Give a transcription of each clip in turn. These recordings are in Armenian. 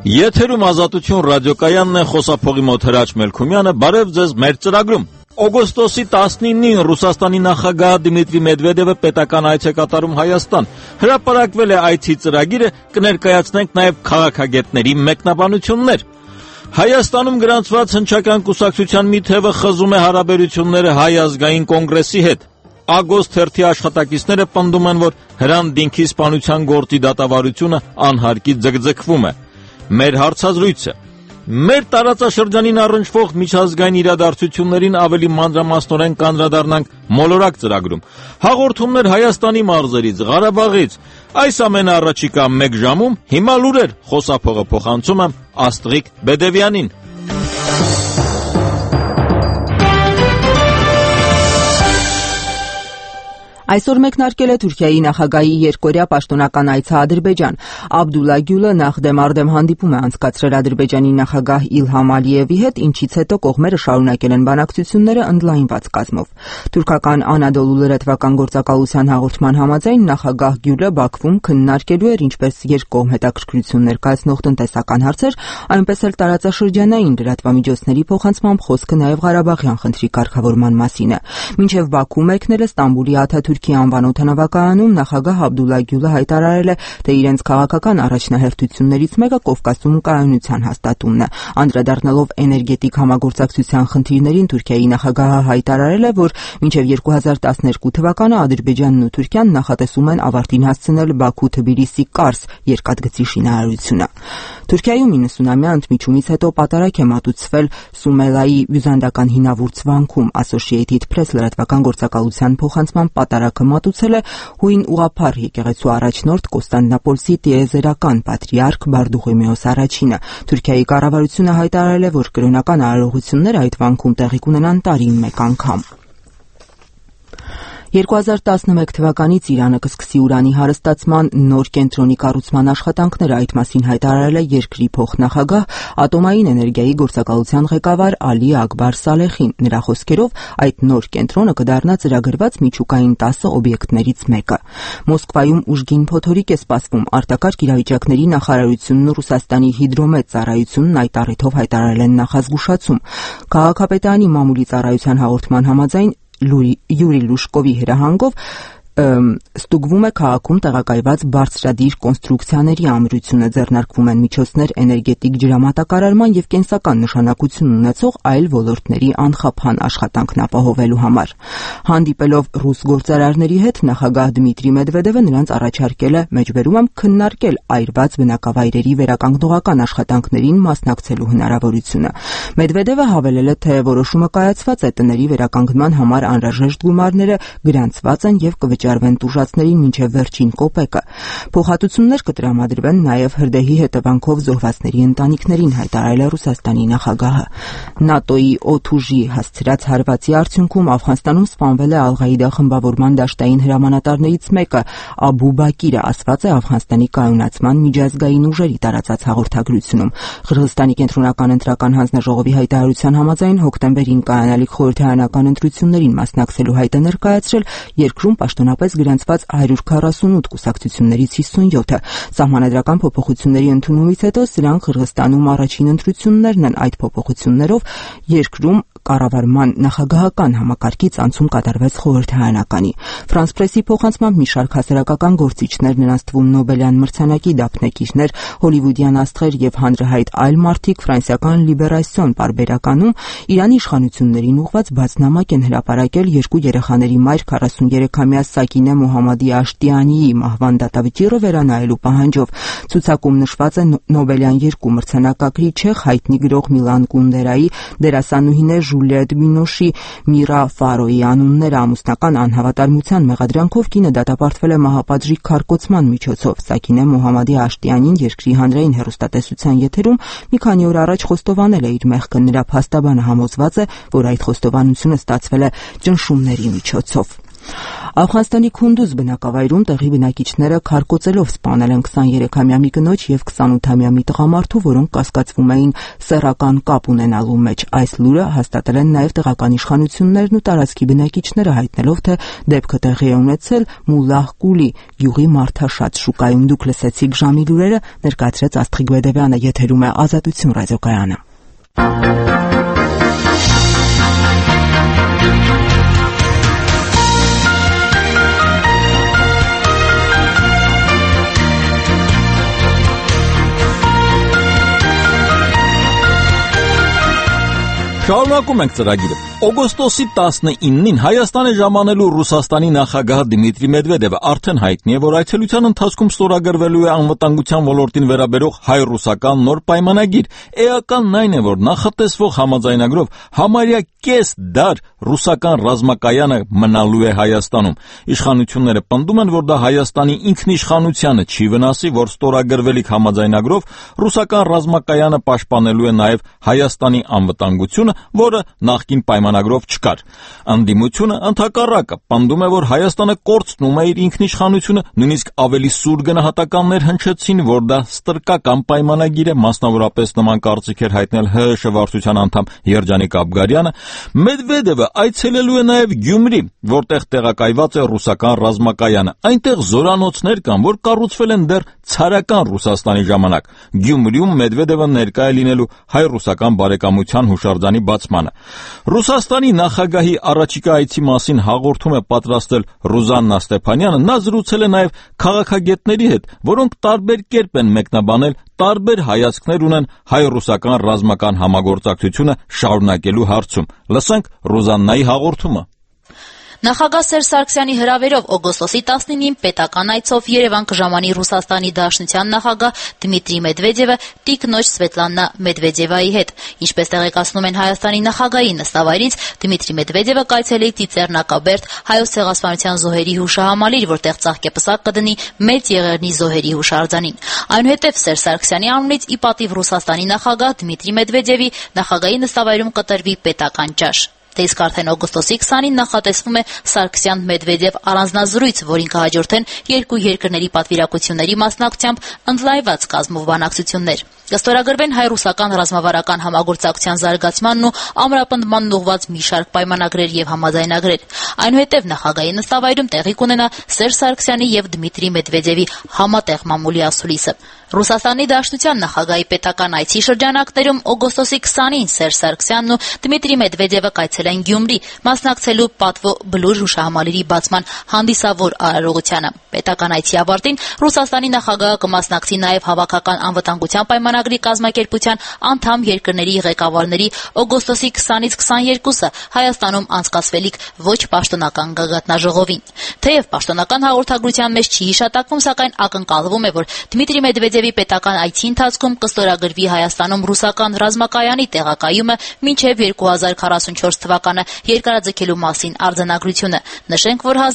Եթերում Ազատություն ռադիոկայանն է, խոսափողի մոտ Հրաչ Մելքումյանը, բարև ձեզ մեր ծրագրում։ Օգոստոսի 19-ին Ռուսաստանի նախագահ Դմիտրի Մեդվեդևը պետական այց է կատարում Հայաստան։ Հրապարակվել է այցի ծրագիրը, կներկայացնենք նաև քաղաքագետների մեկնաբանություններ։ Հայաստանում գրանցված հնչական կուսակցության մի թևը խզում է հարաբերությունները Հայ ազգային կոնգրեսի հետ։ Ագոստ թերթի աշխատակիցները պնդում են, որ Հրանտ-Դինքի սպանության գործի դատավարությունը անհարկի ձգձգվում է։ Մեր հարցազրույցը։ Մեր տարածաշրջանին առնչվող միջազգային իրադարձություններին ավելի մանրամասնորեն կանդրադառնանք մոլորակ ծրագրում։ Հաղորդումներ Հայաստանի մարզերից, Ղարաբաղից։ Այս ամենը առաջիկա 1 ժամում, հիմա լուրեր, խոսափողը փոխանցում եմ Աստղիկ Բեդևյանին։ Այսօր մեկնարկել է Թուրքիայի նախագահի երկօրյա պաշտոնական այցը Ադրբեջան։ Աբդուլլա Գյուլը նախդեմ հանդիպում է անցկացրել Ադրբեջանի նախագահ Իլհամ Ալիևի հետ, ինչից հետո կողմերը շարունակել են բանակցությունները ընդլայնված կազմով։ Թուրքական Անադոլու լրատվական գործակալության հաղորդման համաձայն նախագահ Գյուլը Բաքվում քննարկելու էր ինչպես երկկողմ հետաքրքրություն ներկայացնող տնտեսական հարցեր, այնպես էլ տարածաշրջանային լրատվամիջոցների փոխանցմամբ խոսքը նաև Ղարաբաղյան խնդրի կարգավորման մասին է։ Մինչև Բաքու մեկնել է Ստամբուլի Աթաթուրքի անվան օդանավակայանում նախագահ Աբդուլլա Գյուլը հայտարարել է, թե իրենց քաղաքական առաջնահերթություններից մեկը Կովկասում կայունության հաստատումն է։ Անդրադառնալով էներգետիկ համագործակցության խնդիրներին, Թուրքիայի նախագահը հայտարարել է, որ մինչև 2012 թվականը Ադրբեջանն ու Թուրքիան նախատեսում են ավարտին հասցնել Բաքու-Թբիլիսի-Կարս երկաթգծի շինարարությունը։ Թուրքիայում 90-ամյա ընդմիջումից հետո պատարակ է մատուցվել Սումելայի բյուզանդական հինավուրց վանքում։ Associated Press լրատվական գործակալության փոխանցման պատարակը մատուցել է հույն ուղափառ եկեղեցու առաջնորդ Կոստանդնապոլսի տիեզերական պատրիարք Բարդուղիմեոս առաջինը։ Թուրքիայի կառավարությունը հայտարարել է, որ կրոնական արարողությունները այդ վանքում տեղի կունենան տարին 1 անգամ։ 2011 թվականից Իրանը կսկսի ուրանի հարստացման նոր կենտրոնի կառուցման աշխատանքները, այդ մասին հայտարարել է երկրի փոխնախագահ ատոմային էներգիայի գործակալության ղեկավար Ալի Ակբար Սալեխին։ Նրա խոսքերով այդ նոր կենտրոնը կդառնա ծրագրված միջուկային 10 օբյեկտներից մեկը։ Մոսկվայում ուժգին փոթորիկ է սպասվում։ Արտակարգ իրավիճակների նախարարությունն ու Ռուսաստանի հիդրոմետ ծառայությունն այդ առիթով հայտարարել են նախազգուշացում։ Քաղաքապետարանի մամուլի ծառայության հաղորդման համաձայն Յուրի Լուշկովի հրահանգով ստուգվում է քաղաքում տեղակայված բարձրադիր կոնստրուկցիաների ամրությունը, ձեռնարկվում են միջոցներ էներգետիկ ջրամատակարարման եւ կենսական նշանակություն ունեցող այլ ոլորտների անխափան աշխատանքն ապահովելու համար։ Հանդիպելով ռուս գործարարների հետ նախագահ Դմիտրի Մեդվեդևը նրանց առաջարկել է մեջբերում քննարկել այրված բնակավայրերի վերականգնողական աշխատանքներին մասնակցելու հնարավորությունը։ Մեդվեդևը հավելել է, թե որոշումը կայացված է, տների վերականգնման համար անհրաժեշտ գումարները գրանցված են եւ վճարվեն տուժածներին մինչև վերջին կոպեկը։ Փոխհատուցումներ կտրամադրվեն նաև հրդեհի հետևանքով զոհվածների ընտանիքներին, հայտարարել է Ռուսաստանի նախագահը։ ՆԱՏՕ-ի օդուժի հասցրած հարվածի արդյունքում Աֆղանստանում սպանվել է Ալ-Ղաիդա խմբավորման դաշտային հրամանատարներից մեկը։ Աբու Բակիրը ասված է Աֆղանստանի կայունացման միջազգային ուժերի տարածած հաղորդագրությունում։ Ղրղստանի կենտրոնական ընտրական հանձնաժողովի հայտարարության համաձայն հոկտեմբերին կայանալիք խորհրդարանական ընտրություններին մասնակցելու հայտ է ներկայացրել երկրում պաշտոնապես գրանցված 148 կուսակցություններից 57-ը։ Սահմանադրական փոփոխությունների ընդունումից հետո սրանք Ղրղստանում առաջին ընտրություններն են։ Այդ փոփոխություններով երկրում կառավարման նախագահական համակարգից անցում կատարվեց խորհրդարանականի։ Ֆրանս Պրեսի փոխանցմամբ մի շարք հասարակական գործիչներ, նրանց թվում Նոբելյան մրցանակի դափնեկիրներ, հոլիվուդյան աստղեր եւ հանրահայտ այլ մարդիկ ֆրանսիական Լիբերասիոն պարբերականում Իրանի իշխանություններին ուղղված բացնամակ են հրապարակել երկու երեխաների մայր 43-ամյա Սակինե Մոհամմադի Աշտիանիի մահվան դատավճիռը վերանայելու պահանջով։ Ցուցակում նշված է Նոբելյան 2 մրցանակակրի չեխ հայտնի գրող Միլան Կունդերայի, դերասանուհիներ Ժուլիետ Բինոշի, Միրա Ֆարոյի անունները ամուսնական անհավատարմության մեղադրանքով կինը դատապարտվել է մահապատժի քարկոծման միջոցով։ Սակինե Մոհամմադի Աշտիանին երկրի հանրային հեռուստատեսության եթերում մի քանի օր առաջ խոստովանել է իր մեղքը։ Նրա փաստաբանը համոզված է, որ այդ խոստովանությունը ստացվել է ճնշումների միջոցով։ Աֆղանստանի Քունդուզ բնակավայրում տեղի բնակիչները քարկոծելով սպանել են 23-ամյա մի կնոջ եւ 28-ամյա մի տղամարդու, որոնք կասկածվում էին սեռական կապ ունենալու մեջ։ Այս լուրը հաստատել են նաեւ տեղական իշխանություններն ու տարածքի բնակիչները, հայտնելով, թե դեպքը տեղի է ունեցել Մուլլահ Կուլի գյուղի մարդաշատ շուկայում։ Դուք լսեցիք ժամի լուրերը, ներկայացրեց Աստղիկ Բեդևյանը, եթերում է Ազատություն ռադիոկայանը։ Շարունակում ենք ծրագիրը։ Օգոստոսի 19-ին Հայաստան է ժամանելու Ռուսաստանի նախագահ Դմիտրի Մեդվեդևը արդեն հայտնի է, որ այցելության ընթացքում ստորագրվելու է անվտանգության ոլորտին վերաբերող հայ-ռուսական նոր պայմանագիր։ Էականն այն է, որ նախատեսվող համաձայնագրով համարյա կես դար ռուսական ռազմակայանը մնալու է Հայաստանում։ Իշխանությունները պնդում են, որ դա Հայաստանի ինքնիշխանությանը չի վնասի, որ ստորագրվելիք համաձայնագրով ռուսական ռազմակայանը պաշտպանելու է նաև Հայաստանի անվտանգությունը, որը նախկին պայմանագրով չկար։ Անդիմությունը ընդհակառակը պնդում է, որ Հայաստանը կորցնում է իր ինքնիշխանությունը, նույնիսկ ավելի սուր գնահատականներ հնչեցին, որ դա ստրկական պայմանագիր է, մասնավորապես նման կարծիք էր հայտնել ՀՀՇ վարչության անդամ Երջանիկ Աբգարյանը։ Մեդվեդևը այցելելու է նաև Գյումրի, որտեղ տեղակայված է ռուսական ռազմակայանը։ Այնտեղ զորանոցներ կան, որ կառուցվել են դեռ ցարական Ռուսաստանի ժամանակ։ Գյումրիում Մեդվեդևը ներկա է լինելու հայ-ռուսական բարեկամության հուշարձանի բացմանը։ Ռուսաստանի նախագահի առաջիկա այցի մասին հաղորդում է պատրաստել Ռուզաննա Ստեփանյանը։ Նա զրուցել է նաև քաղաքագետների հետ, որոնք տարբեր կերպ են մեկնաբանել, տարբեր հայացքներ ունեն հայ-ռուսական ռազմական համագործակցությունը շարունակելու հարցում։ Լսենք Ռուզաննայի հաղորդումը։ Նախագահ Սերժ Սարգսյանի հրավերով օգոստոսի 19-ին պետական այցով Երևան կժամանի Ռուսաստանի Դաշնության նախագահ Դմիտրի Մեդվեդևը տիկնոջ Սվետլանա Մեդվեդևայի հետ։ Ինչպես տեղեկացնում են Հայաստանի նախագահի նստավայրից, Դմիտրի Մեդվեդևը կայցելի Ծիծեռնակաբերդ Հայոց ցեղասպանության զոհերի հուշահամալիր, որտեղ ծաղկեպսակ կդնի Մեծ Եղեռնի զոհերի հուշարձանին։ Այնուհետև Սերժ Սարգսյանի անունից ի պատիվ Ռուսաստանի նախագահ Դմիտրի Մեդվեդևի նախագահի նստավայրում կտրվի պետական ճաշ։ Դե իսկ արդեն օգոստոսի 20-ին նախատեսվում է Սարգսյան-Մեդվեդև առանձնազրույց, որին կհաջորդեն երկու երկրների պատվիրակությունների մասնակցությամբ ընդլայնված կազմով բանակցություններ։ Կստորագրվեն հայ-ռուսական ռազմավարական համագործակցության զարգացմանն ու ամրապնդմանն ուղղված մի շարք պայմանագրեր եւ համաձայնագրեր։ Այնուհետև նախագահի նստավայրում տեղի կունենա Սերժ Սարգսյանի եւ Դմիտրի Մեդվեդևի համատեղ մամուլի ասուլիսը։ Ռուսաստանի Դաշնության նախագահի պետական այցի շրջանակներում օգոստոսի 20-ին Սերժ Սարգսյանն ու Դմիտրի Մեդվեդևը կայցելեն Գյումրի, մասնակցելու պատվո բլուր հուշահամալիրի բացման հանդիսավոր արարողությանը։ Պետական այցի ավարտին Ռուսաստանի նախագահը կմասնակցի նաև հավաքական անվտանգության պայմանագրի կազմակերպության անդամ երկրների ղեկավարների օգոստոսի 20-ից 22-ը Հայաստանում անցկացվելիք ոչ պաշտոնական գագաթնաժողովին։ Թեև պաշտոնական հաղորդագրության մեջ չի հիշատակվում, սակայն ակնկալվում է, որ Դմիտրի Մեդվեդևի պետական այցի ընթացքում կստորագրվի Հայաստանում ռուսական ռազմակայանի տեղակայումը մինչև 2044 թվականը երկարաձգելու մասին արձանագրությունը։ Նշենք, որ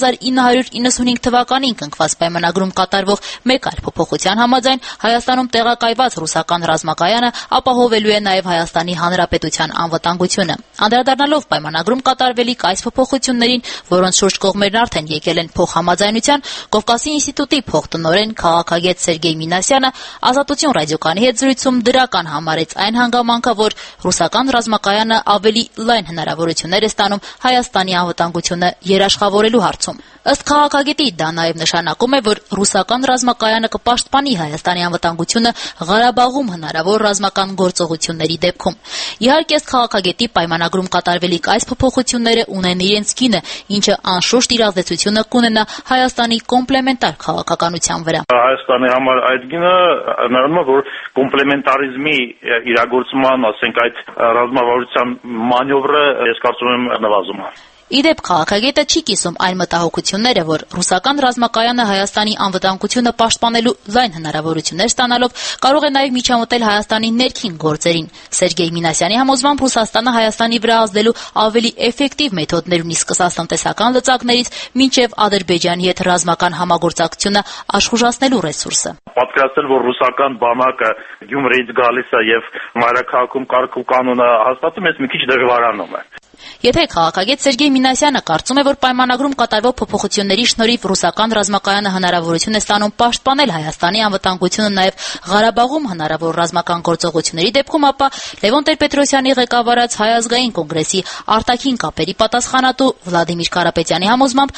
1995 թվականին կնքված պայմանագրում կատարվող մեկ այլ փոփոխության համաձայն Հայաստանում տեղակայված ռուսական ռազմակայանը ապահովելու է նաև Հայաստանի Հանրապետության անվտանգությունը։ Անդրադառնալով պայմանագրում կատարվելիք այս փոփոխություններին, որոնց շուրջ կողմերն արդեն եկել են փոխհամաձայնության, Կովկասի ինստիտուտի փոխտնօրեն քաղաքագետ Սերգեյ Մինասյանը Ազատություն ռադիոկայանի հետ զրույցում դրական համարեց այն հանգամանքը, որ ռուսական ռազմակայանը ավելի լայն հնարավորություններ է ստանում Հայաստանի անվտանգությունը երաշխավորելու հարցում։ Ըստ քաղաքագետի, դա նաև նշանակում է, որ ռուսական ռազմակայանը կպաշտպանի Հայաստանի անվտանգությունը Ղարաբաղում հնարավոր ռազմական գործողությունների դեպքում։ Իհարկե, ըստ քաղաքագետի, պայմանագրում կատարվելիք այս փոփոխությունները ունեն իրենց գինը, ինչը անշուշտ իր ազդեցությունը կունենա Հայաստանի կոմպլեմենտար քաղաքականության վրա։ Հայաստանի համար այդ գինը նշանակում է, որ կոմպլեմենտարիզմի իրագործման, ասենք, այդ ռազմավարության մանևրը, ես կարծում եմ, նվազում է։ Իդեպ քաղաքագետը չի կիսում այն մտահոգությունները, որ ռուսական ռազմակայանը Հայաստանի անվտանգությունը պաշտպանելու լայն հնարավորություններ ստանալով կարող է նաև միջամտել Հայաստանի ներքին գործերին։ Սերգեյ Մինասյանի համոզմամբ Ռուսաստանը Հայաստանի վրա ազդելու ավելի էֆեկտիվ մեթոդներ ունի, սկսած տնտեսական լծակներից մինչև Ադրբեջանի հետ ռազմական համագործակցությունը աշխուժացնելու ռեսուրսը։ Պատկերացնել, որ ռուսական բանակը Գյումրիից գալիս է եւ մայրաքաղաքում կարգ ու կանոնը հաստատում, ես մի քիչ դժվարանում է։ Եթե քաղաքագետ Սերգեյ Մինասյանը կարծում է, որ պայմանագրում կատարվող փոփոխությունների շնորհիվ ռուսական ռազմակայանը հնարավորություն է ստանում պաշտպանել Հայաստանի անվտանգությունը նաև Ղարաբաղում հնարավոր ռազմական գործողությունների դեպքում, ապա Լևոն Տեր-Պետրոսյանի ղեկավարած Հայ ազգային կոնգրեսի արտաքին կապերի պատասխանատու Վլադիմիր Կարապետյանի համոզմամբ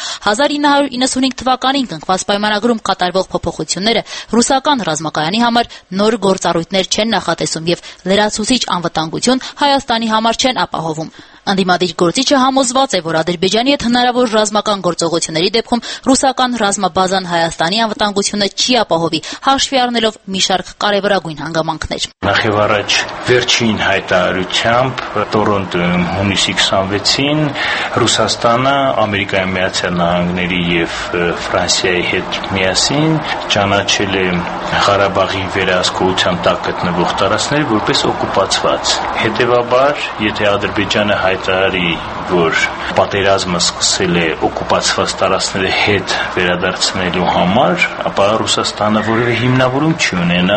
1995 թվականին կնքված պայմանագրում կատարվող փոփոխությունները ռուսական ռազմակայանի համար նոր գործառույթներ չեն նախատեսում եւ լրացուցիչ անվտանգություն Հայաստանի համար չեն ապահովում։ Ընդդիմադիր գործիչը համոզված է, որ Ադրբեջանի հետ հնարավոր ռազմական գործողությունների դեպքում ռուսական ռազմաբազան Հայաստանի անվտանգությունը չի ապահովի, հաշվի առնելով մի շարք կարևորագույն հանգամանքներ։ Նախևառաջ վերջին հայտարարությամբ Տորոնտոյում հունիսի 26-ին Ռուսաստանը Ամերիկայի Միացյալ Նահանգների եւ Ֆրանսիայի հետ միասին ճանաչել է Ղարաբաղի վերահսկողության տակ գտնվող տարածքները որպես օկուպացված։ Հետևաբար, եթե Ադրբեջանը հայտարարի, որ պատերազմը սկսել է օկուպացված տարածքների հետ վերադարձնելու համար, ապա Ռուսաստանը որևէ հիմնավորում չի ունենա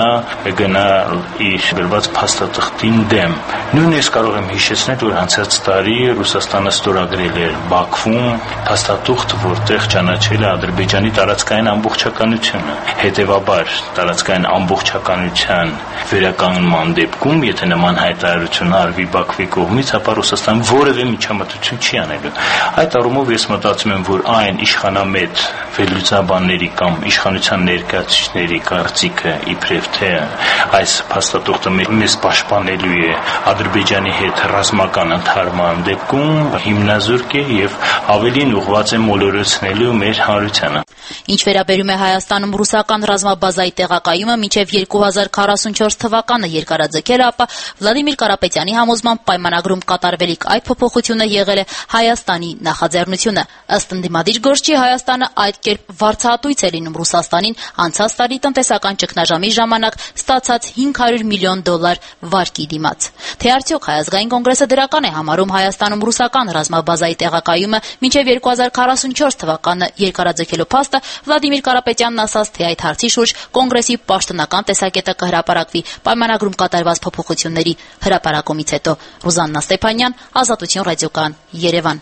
գնալ իր գրված փաստաթղթին դեմ։ Նույնիսկ կարող եմ հիշեցնել, որ անցած տարի Ռուսաստանը ստորագրել էր Բաքվում փաստաթուղթ, որտեղ ճանաչել է Ադրբեջանի տարածքային ամբողջականությունը։ Հետևաբար, տարածքային ամբողջականության վերականգնման դեպքում, եթե նման հայտարարություն արվի Բաքվի կողմից, ապա Ռուսաստանը որևէ միջամտություն չի անելու։ Այդ առումով ես մտածում եմ, որ այն իշխանամետ վերլուծաբանների կամ իշխանության ներկայացուցիչների կարծիքը իբրև թե այս փաստաթուղթը մեզ պաշտպանելու է Ադրբեջանի հետ ռազմական ընդհարման դեպքում հիմնազուրկ է եւ ավելին ուղղված է մոլորեցնելու մեր հանրությանը։ Ինչ վերաբերում է Հայաստանում ռուսական ռազմաբազայի տեղակայումը մինչև 2044 թվականը երկարաձգելը, ապա Վլադիմիր Կարապետյանի համոզմամբ պայմանագրում կատարվելիք այդ փոփոխությունը եղել է Հայաստանի նախաձեռնությունը։ Ըստ ընդդիմադիր գործչի Հայաստանը այդ կերպ վարձահատույց է լինում Ռուսաստանին անցած տարի տնտեսական ճգնաժամի ժամանակ ստացած $500 միլիոն վարկի դիմաց։ Թե արդյոք Հայ ազգային կոնգրեսը դրական է համարում Հայաստանում ռուսական ռազմաբազայի տեղակայումը մինչև 2044 թվականը երկարաձգելու փաստը, Վլադիմիր Կարապետյանն ասաց, թե այդ հարցի շուրջ կոնգրեսի պաշտոնական տեսակետը կհրապարակվի պայմանագրում կատարված փոփոխությունների հրապարակումից հետո։ Ռուզաննա Ստեփանյան, Ազատություն ռադիոկայան, Երևան։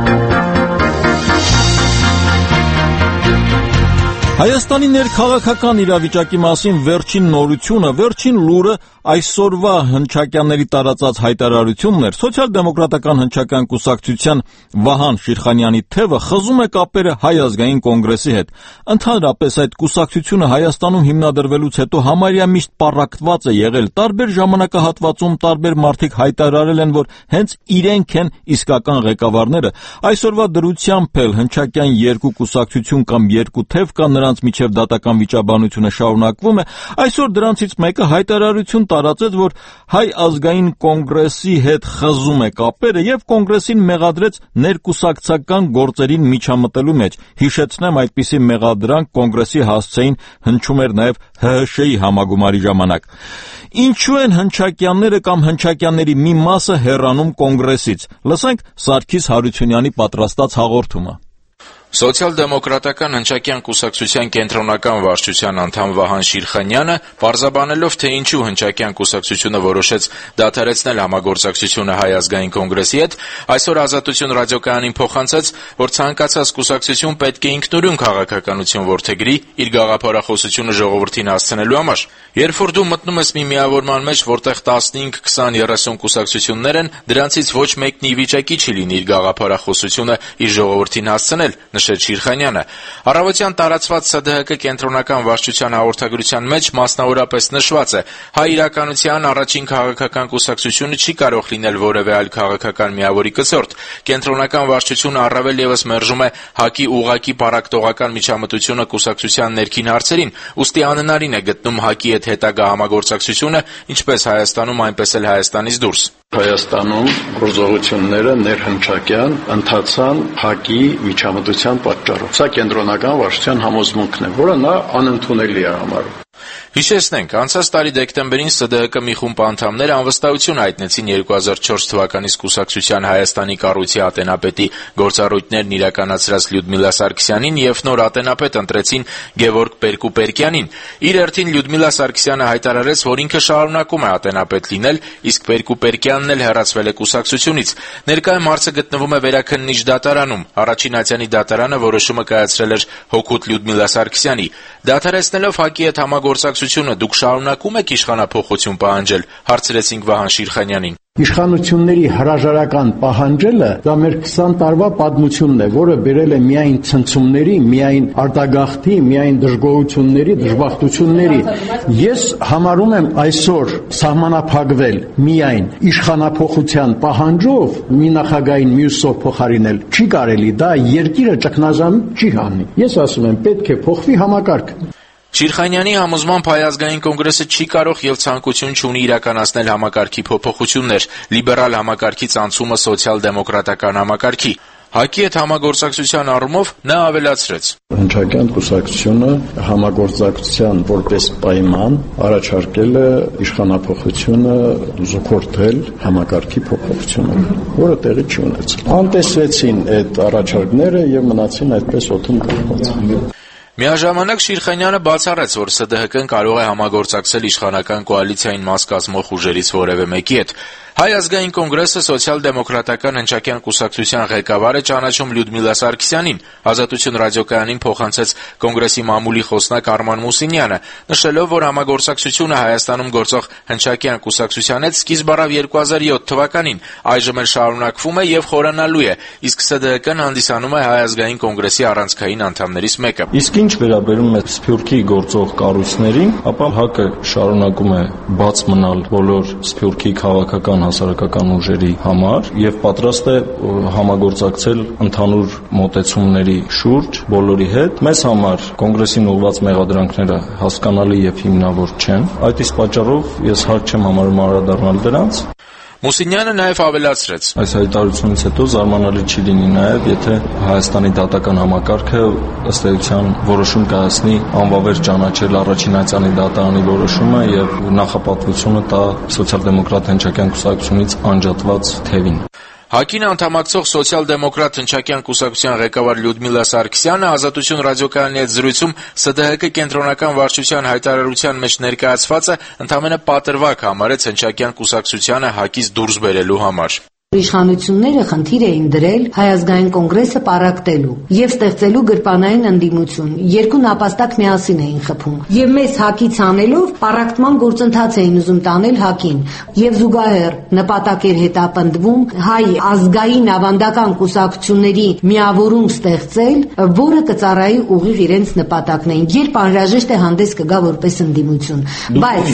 Հայաստանի ներքաղաքական իրավիճակի մասին վերջին նորությունը, վերջին լուրը այսօրվա հնչակյանների տարածած հայտարարությունն էր։ Սոցիալ-դեմոկրատական հնչակյան կուսակցության Վահան Շիրխանյանի թևը խզում է կապերը Հայ ազգային կոնգրեսի հետ։ Ընդհանրապես այդ կուսակցությունը Հայաստանում հիմնադրվելուց հետո համարյա միշտ պառակտված է եղել։ Տարբեր ժամանակահատվածում տարբեր մարդիկ հայտարարել են, որ հենց իրենք են իսկական ղեկավարները։ Այսօրվա դրությամբ էլ հնչակյան երկու կուսակցություն կամ երկու թև կա, նրանց միջև դատական վիճաբանությունը շարունակվում է։ Այսօր դրանցից մեկը հայտարարություն տարածեց, որ Հայ ազգային կոնգրեսի հետ խզում է կապերը եւ կոնգրեսին մեղադրեց ներկուսակցական գործերին միջամտելու մեջ։ Հիշեցնեմ, այդպիսի մեղադրանք կոնգրեսի հասցեին հնչում էր նաեւ ՀՀՇ-ի համագումարի ժամանակ։ Ինչու են հնչակյանները կամ հնչակյանների մի մասը հեռանում կոնգրեսից։ Լսենք Սարգիս Հարությունյանի պատրաստած հաղորդումը։ Սոցիալ-դեմոկրատական հնչակյան կուսակցության կենտրոնական վարչության անդամ Վահան Շիրխանյանը, պարզաբանելով, թե ինչու հնչակյան կուսակցությունը որոշեց դադարեցնել համագործակցությունը Հայ ազգային կոնգրեսի հետ, այսօր Ազատություն ռադիոկայանին փոխանցեց, որ ցանկացած կուսակցություն պետք է ինքնուրույն քաղաքականություն որդեգրի իր գաղափարախոսությունը ժողովրդին հասցնելու համար։ Երբ որ դու մտնում ես մի միավորման մեջ, որտեղ 15, 20, 30 կուսակցություններ են, դրանցից ոչ մեկն ի վիճակի չի լինի իր գաղափարախոսությունը իր ժողովրդին հասցնել, նշեց Շիրխանյանը։ Առավոտյան տարածված ՍԴՀԿ կենտրոնական վարչության հաղորդագրության մեջ մասնավորապես նշված է. հայ իրականության առաջին քաղաքական կուսակցությունը չի կարող լինել որևէ այլ քաղաքական միավորի կցորդ։ Կենտրոնական վարչությունը առավել ևս մերժում է ՀԱԿ-ի ուղղակի պառակտողական միջամտությունը կուսակցության ներքին հարցերին, ուստի անհնարին է գտնում ՀԱԿ-ի հետ հետագա համագործակցությունը, ինչպես Հայաստանում, այնպես էլ Հայաստանից դուրս։ Հայաստանում գործողությունները ներհնչակյան ընթացան ՀԱԿ-ի միջամտության պատճառով։ Սա կենտրոնական վարչության համոզմունքն է, որը նա անընդունելի է համարում։ Հիշեցնենք, անցած տարի դեկտեմբերին ՍԴՀԿ մի խումբ անդամներ անվստահություն հայտնեցին 2004 թվականից կուսակցության Հայաստանի կառույցի ատենապետի գործառույթներն իրականացրած Լյուդմիլա Սարգսյանին եւ նոր ատենապետ ընտրեցին Գևորգ Պերկուպերկյանին։ Իր հերթին Լյուդմիլա Սարգսյանը հայտարարեց, որ ինքը շարունակում է ատենապետ լինել, իսկ Պերկուպերկյանն էլ հեռացվել է կուսակցությունից։ Ներկայում հարցը գտնվում է վերաքննիչ դատարանում։ Առաջին ատյանի դատարանը որոշումը կայացրել էր հօգուտ Լյուդմիլա Սարգսյանի։ Դադարեցնելով ՀԱԿ-ի հետ համագործակցությունը դուք շարունակում եք իշխանափոխություն պահանջել, հարցրեցինք Վահան Շիրխանյանին։ Իշխանությունների հրաժարական պահանջելը դա մեր 20 տարվա պատմությունն է, որը բերել է միայն ցնցումների, միայն արտագաղթի, միայն դժգոհությունների, դժբախտությունների։ Ես համարում եմ այսօր սահմանափակվել միայն իշխանափոխության պահանջով մի նախագահին մյուսով փոխարինել չի կարելի, դա երկիրը ճգնաժամ չի հանի։ Ես ասում եմ, պետք է փոխվի համակարգը։ Շիրխանյանի համոզմամբ Հայ ազգային կոնգրեսը չի կարող եւ ցանկություն չունի իրականացնել համակարգի փոփոխություններ, լիբերալ համակարգից անցումը սոցիալ-դեմոկրատական համակարգի։ ՀԱԿ-ի հետ համագործակցության առումով նա ավելացրեց. Հնչակյան կուսակցությունը համագործակցության որպես պայման առաջարկել է իշխանափոխությունը զուգորդել համակարգի փոփոխությունը, որը տեղի չի ունեցել։ Անտեսվեցին այդ առաջարկները եւ մնացին այդպես օդում կախված։ Միաժամանակ Շիրխանյանը բացառեց, որ ՍԴՀԿ-ն կարող է համագործակցել իշխանական կոալիցիային մաս կազմող ուժերից որևէ մեկի հետ։ Հայ ազգային կոնգրեսը սոցիալ-դեմոկրատական հնչակյան կուսակցության ղեկավար է ճանաչում Լյուդմիլա Սարգսյանին, Ազատություն ռադիոկայանին փոխանցեց կոնգրեսի մամուլի խոսնակ Արման Մուսինյանը, նշելով, որ համագործակցությունը Հայաստանում գործող հնչակյան կուսակցության հետ սկիզբ առավ 2007 թվականին, այժմ էլ շարունակվում է եւ խորանալու է, իսկ ՍԴՀԿ-ն հանդիսանում է Հայ ազգային կոնգրեսի առանցքային անդամներից մեկը։ Իսկ ինչ վերաբերում է Սփյուռքի գործող կառույցներին, ապա ՀԱԿ-ը շարունակում է բաց մնալ բոլոր Սփյուռքի քաղաքական հասարակական ուժերի համար եւ պատրաստ է համագործակցել ընդհանուր մոտեցումների շուրջ բոլորի հետ։ Մեզ համար կոնգրեսին ուղղված մեղադրանքները հասկանալի եւ հիմնավոր չեն։ Այդ իսկ պատճառով ես հարկ չեմ համարում անդրադառնալ դրանց։ Մուսինյանը նաև ավելացրեց. Այս հայտարարությունից հետո զարմանալի չի լինի նաև, եթե Հայաստանի դատական համակարգը ըստ էության որոշում կայացնի անվավեր ճանաչել առաջին ատյանի դատարանի որոշումը եւ նախապատվությունը տա սոցիալ-դեմոկրատ հնչակյան կուսակցությունից անջատված թևին։ ՀԱԿ-ին անդամակցող սոցիալ-դեմոկրատ հնչակյան կուսակցության ղեկավար Լյուդմիլա Սարգսյանը Ազատություն ռադիոկայանի հետ զրույցում ՍԴՀԿ կենտրոնական վարչության հայտարարության մեջ ներկայացվածը ընդամենը պատրվակ համարեց հնչակյան կուսակցությանը ՀԱԿ-ից դուրս բերելու համար։ Իշխանությունները խնդիր էին դրել Հայ ազգային կոնգրեսը պարակտելու եւ ստեղծելու գրպանային ընդդիմություն։ Երկու նապաստակ միասին էին խփում։ Եվ մեզ ՀԱԿ-ից անելով պարակտման գործընթաց էին ուզում տանել ՀԱԿ-ին։ Եվ զուգահեռ նպատակ էր հետապնդվում հայ ազգային ավանդական կուսակցությունների միավորում ստեղծել, որը կծառայի ուղիղ իրենց նպատակներին, երբ անհրաժեշտ է հանդես կգա որպես ընդդիմություն։ Բայց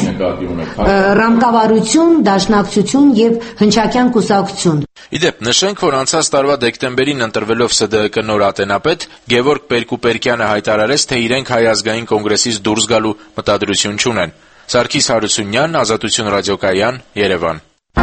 ռամկավարություն, դաշնակցություն եւ հնչակյան կուսակցություն Իդեպ, նշենք, որ անցած տարվա դեկտեմբերին ընտրվելով ՍԴՀԿ նոր ատենապետ Գևորգ Պերկուպերկյանը հայտարարեց, թե իրենք Հայ ազգային կոնգրեսից դուրս գալու մտադրություն չունեն։ Սարգիս Հարությունյան, Ազատություն ռադիոկայան, Երևան։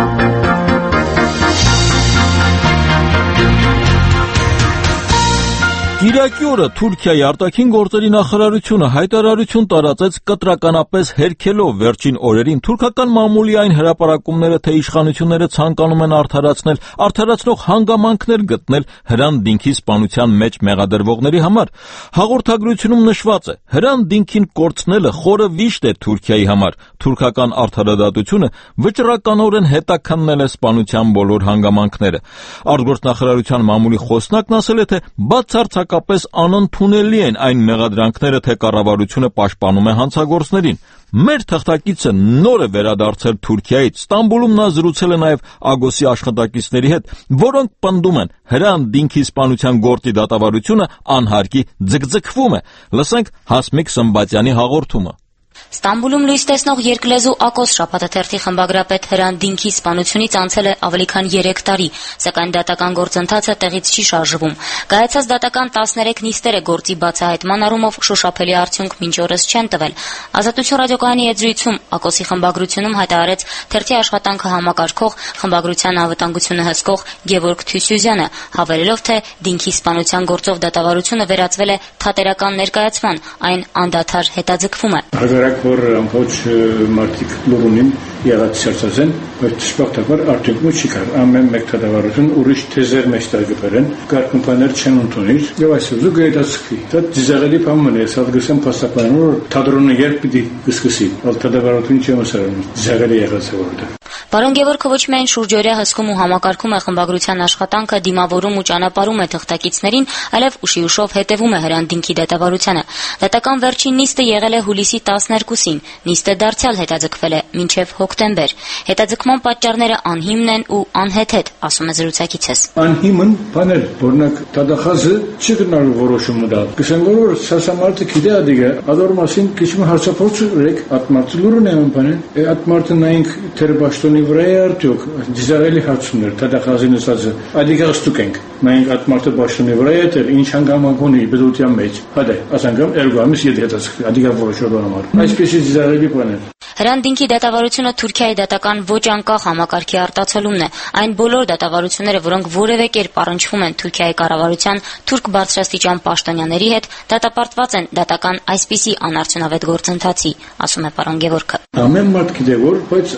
Կիրակի օրը Թուրքիայի արտաքին գործերի նախարարությունը հայտարարություն տարածեց կտրականապես հերքելով վերջին օրերին թուրքական մամուլի այն հրապարակումները, թե իշխանությունները ցանկանում են արդարացնող հանգամանքներ գտնել Հրան Դինքի սպանության մեջ մեղադրվողների համար։ Հաղորդագրությունում նշված է. Հրան Դինքին կորցնելը խորը վիշտ է Թուրքիայի համար։ Թուրքական արդարադատությունը վճռականորեն հետաքննել է սպանության բոլոր հանգամանքները։ Արտգործնախարարության մամուլի խոսնակն ասել է, թե բացարձակապես անընդունելի են այն մեղադրանքները, թե կառավարությունը պաշտպանում է հանցագործներին։ Մեր թղթակիցը նոր է վերադարձել Թուրքիայից։ Ստամբուլում նա զրուցել է նաև Ագոսի աշխատակիցների հետ, որոնք պնդում են Հրան Դինքի սպանության գործի դատավարությունը անհարկի ձգձգվում է։ Լսենք Հասմիկ Սմբատյանի հաղորդումը։ Ստամբուլում լույս տեսնող երկլեզու Ակոս շաբաթաթերթի խմբագրապետ Հրան Դինքի սպանությունից անցել է ավելի քան 3 տարի, սակայն դատական գործընթացը տեղից չի շարժվում։ Կայացած դատական 13 նիստերը գործի բացահայտման առումով շոշափելի արդյունք մինչ օրս չեն տվել։ Ազատություն ռադիոկայանի հետ զրույցում Ակոսի խմբագրությունում հայտարարեց թերթի աշխատանքը համակարգող, խմբագրության անվտանգությունը հսկող Գևորգ Թյուսյուզյանը, հավելելով, թե Դինքի սպանության գործով դատավարությունը վերածվել է թատերական ներկայացման, այն անդադար հետաձգվում է։ որ ամբողջ մարդիկ լուրունին եղած սերծազեն, բայց շփոթաբար արդյունքում չի կար։ Ամեն մեկ դատավարություն ուրիշ թեզեր մեջ տալգրեն, կարգումներ չեն ընդունիր եւ այսօր գայտացքի։ Դա դիզաղելի բան է, սալգսեմ փաստաբանում որ թադրոնը երբ պիտի սկսի, ալ դատավարություն չի մասարանում։ Դիզաղելի եղած է որտեղ։ Պարոն Գևորգը ոչ միայն շուրջօրյա հսկում ու համակարգում է խմբագրության աշխատանքը, դիմավորում ու ճանապարհում է թղթակիցներին, այլև ուշիուշով հետևում է Հրանտինքի դատավարությանը։ Դատական վերջին նիստը եղել է հուլիսի 12-ին, նիստը դարձյալ հետաձգվել է մինչև հոկտեմբեր։ Հետաձգման պատճառները անհիմն են ու անհեթեթ, ասում է զրուցակիցս։ Անհիմն բաներ, օրինակ դատախազը չի գնալու որոշում տալ։ Գսենք որ սասամարտը գիտե ադիգա, ադոր մասին քիչ հարցափորձ ուրեք, ատմարտը լուրն է անպանեն, ատմարտը նայենք թերբաշտոնի վրա է արդյոք դիզարելի հարցումներ, դատախազին ասածը, ադիգա ստուկենք, նայենք ատմարտը բաշտոնի վրա է դեր, ինչ հանգամանք ունի բդության մեջ, հադե, ասանգամ երգամիս եդեցած, ադիգա որոշելու համար։ Այսպեսի դիզարելի բաներ։ Հրանտինքի դատավարությունը Թուրքիայի դատական ոչ անկախ համակարգի արտացոլումն է։ Այն բոլոր դատավարությունները, որոնք որևէ կերպ առնչվում են Թուրքիայի կառավարության թուրք բարձրաստիճան պաշտոնյաների հետ, դատապարտված են դատական այսպիսի անարդյունավետ գործընթացի, ասում է պարոն Գևորգը։ Ամեն մարդ գիտե որ, բայց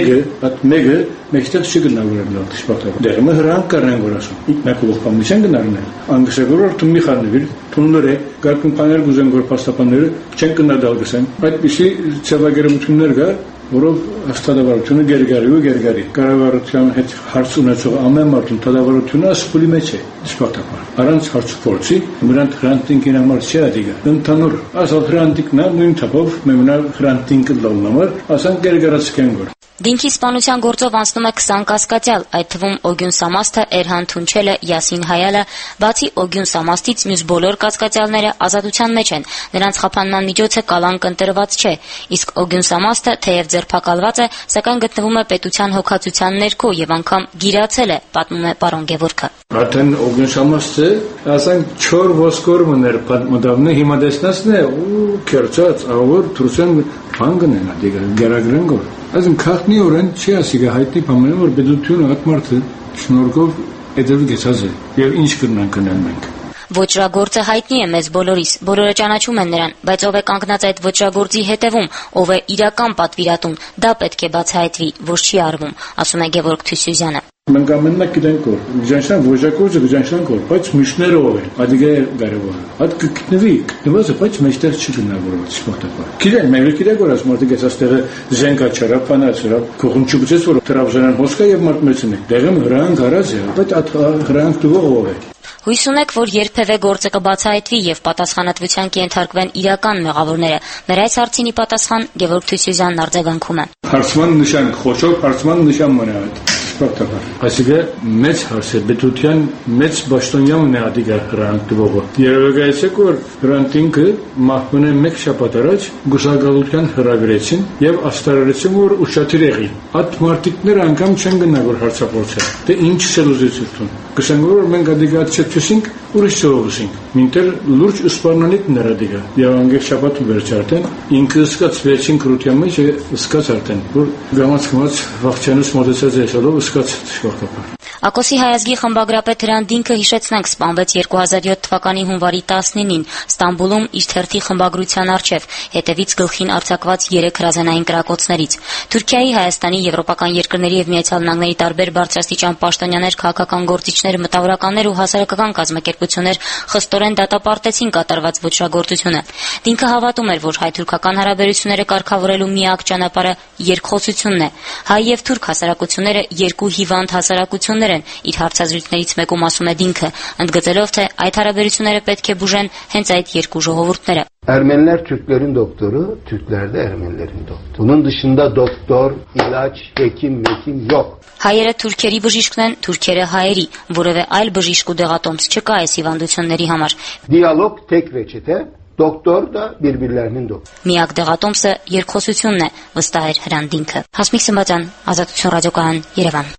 մեկը մեջտեղ չի գնալու դաշտապարտը։ Դերմը հրանք կառնեն որ ասում։ Ինքնակողով կամիսեն գնալն է։ Անգսեգորոր թումի խառնվիր, թունները գարկունքաներ գուզեն որ փաստաբանները չեն կնադալ գսեն։ Այդպիսի ցավագերություններ կա, որով հաստատավարությունը գերգարի։ Կառավարության հետ հարց ունեցող ամեն մարդուն դատավարությունը ասպուլի մեջ է դաշտապարտը։ Առանց հարցփորձի նրանք Հրանտինքին համար չի ադիգա։ Ընդհանուր ասալ Հրանտինքն նույն թափով մեմնա Հրանտինքը լավնամար, ասան գերգարացկեն որ։ Դինքի սպանության գործով անցնում է 20 կասկածյալ, այդ թվում Օգյուն Սամաստը, Էրհան Թունչելը, Յասին Հայալը, բացի Օգյուն Սամաստից մյուս բոլոր կասկածյալները ազատության մեջ են։ Նրանց խափանման միջոցը կալանք ընտրված չէ, իսկ Օգյուն Սամաստը թեև ձերբակալված է, սակայն գտնվում է պետության հոգացության ներքո եւ անգամ գիրացել է, պատմում է պարոն Գևորգը։ Արդեն Օգյուն Սամաստը, ասենք 4 ոսկոր մներ պատմադավնը հիմա դեսնասն է ու քերծած ավոր Թուրքիան բանգնեն ադիգա գերագրեն գոր։ Այսինքն քախնի օրեն չի ասիգա հայտնի բամենը որ բդությունը ատմարտը շնորհքով edel գեցած է եւ ինչ կնանք մենք։ Ոճրագործը հայտնի է մեզ բոլորիս, բոլորը ճանաչում են նրան, բայց ով է կանգնած այդ ոճրագործի հետևում, ով է իրական պատվիրատուն, դա պետք է բացահայտվի, ոչ չի արվում, ասում է Գևորգ Թուսյուզյանը։ Մենք ամենակ գիտենք որ գժանշան ոճրագործը գժանշան կոր, բայց միշները ով են, ադիգա կարևոր է։ Այդ գտնված է, բայց մեջտեղ չի գնավորված սպորտապար։ Գիտեն, մենք գիտենք որ ասմարտը գեցած տեղը զենքա չրա, փանացրա, քողունչուկցես որ տրավժանան հոսկա եւ մարտմեցին է։ Դեղը հրանք արած է, բայց այդ հրանք տուղ ով է։ Հույս ունեք, որ երբևէ գործը կբացահայտվի եւ պատասխանատվության կենթարկվեն իրական մեղավորները։ Մեր այս հարցինի պատասխան Գևորգ Թուսյուզյանն արձագանքում է։ Հարցման նշան, խոշոր հարցման նշան մնա այդ սպորտապար։ Այսինքն մեծ հարց է պետության մեծ պաշտոնյան է ադիգա հրանք տվողը։ Երևակայեցեք որ Հրանտինքը մահմուն է մեկ շաբաթ առաջ գուսակալության հրավիրեցին եւ աստարարեցին որ ուշադիր եղի։ Այդ մարտիկները անգամ չեն գնա որ հարցափորձը։ Դե ինչ սելուզեցություն։ Գսենք որ մենք ադիգա չեցինք ուրիշ ծովուսինք։ Մինտեր լուրջ սպառնանիք նրադիգա։ Եվ անգեր շաբաթ վերջ արդեն ինքը սկաց վերջին կրության մեջ սկաց արդեն որ գամած վախճանուց մոտեցած է շալով սկաց շորտապար։ Ակոսի հայազգի խմբագրապետ Հրանտինքը հիշեցնենք սպանվեց 2007 թվականի հունվարի 19-ին Ստամբուլում իր թերթի խմբագրության առջև, հետևից գլխին արձակված 3 հրազենային կրակոցներից։ Թուրքիայի, Հայաստանի, եվրոպական երկրների եւ Միացյալ Նահանգների տարբեր բարձրաստիճան պաշտոնյաներ, քաղաքական գործիչներ, մտավորականներ ու հասարակական կազմակերպություններ խստորեն դատապարտեցին կատարված ոճրագործությունը։ Դինքը հավատում էր, որ հայ-թուրքական հարաբերությունները կարգավորելու միակ ճանապարհը երկխոսությունն է։ Հայ եւ թուրք հասարակությունները երկու հիվանդ հասարակություններ են, իր հարցազրույցներից մեկում ասում է Դինքը, ընդգծելով, թե այդ հարաբերությունները պետք է բուժեն հենց այդ երկու ժողովուրդները։ Ermeniler Türklerin doktoru, Türkler de Ermenilerin doktoru. Bunun dışında doktor, ilaç, hekim yok. Հայերը թուրքերի բժիշկն են, թուրքերը հայերի, որևէ այլ բժիշկ ու դեղատոմս չկա այս հիվանդությունների համար։ Diyalog tek reçete, doktor da birbirlerinin doktoru. Միակ դեղատոմսը երկխոսությունն է, վստահ էր Հրանտինքը։ Հասմիկ Սմբատյան, Ազատություն ռադիոկայան, Երևան։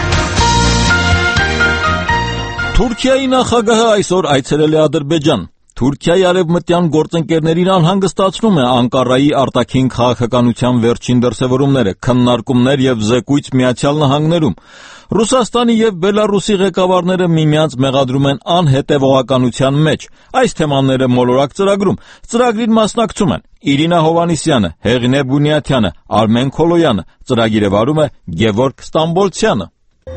Թուրքիայի նախագահը այսօր այցելել է Ադրբեջան։ Թուրքիայի արևմտյան գործընկերներին անհանգստացնում է Անկարայի արտաքին քաղաքականության վերջին դրսևորումները, քննարկումներ եւ զեկույց Միացյալ Նահանգներում։ Ռուսաստանի եւ Բելարուսի ղեկավարները միմյանց մեղադրում են անհետևողականության մեջ։ Այս թեմաները մոլորակ ծրագրում։ Ծրագրին մասնակցում են Իրինա Հովանիսյանը, Հեղինե Բունյաթյանը, Արմեն Քոլոյանը, ծրագիրը վարում է Գևորգ Ստամբոլցյանը։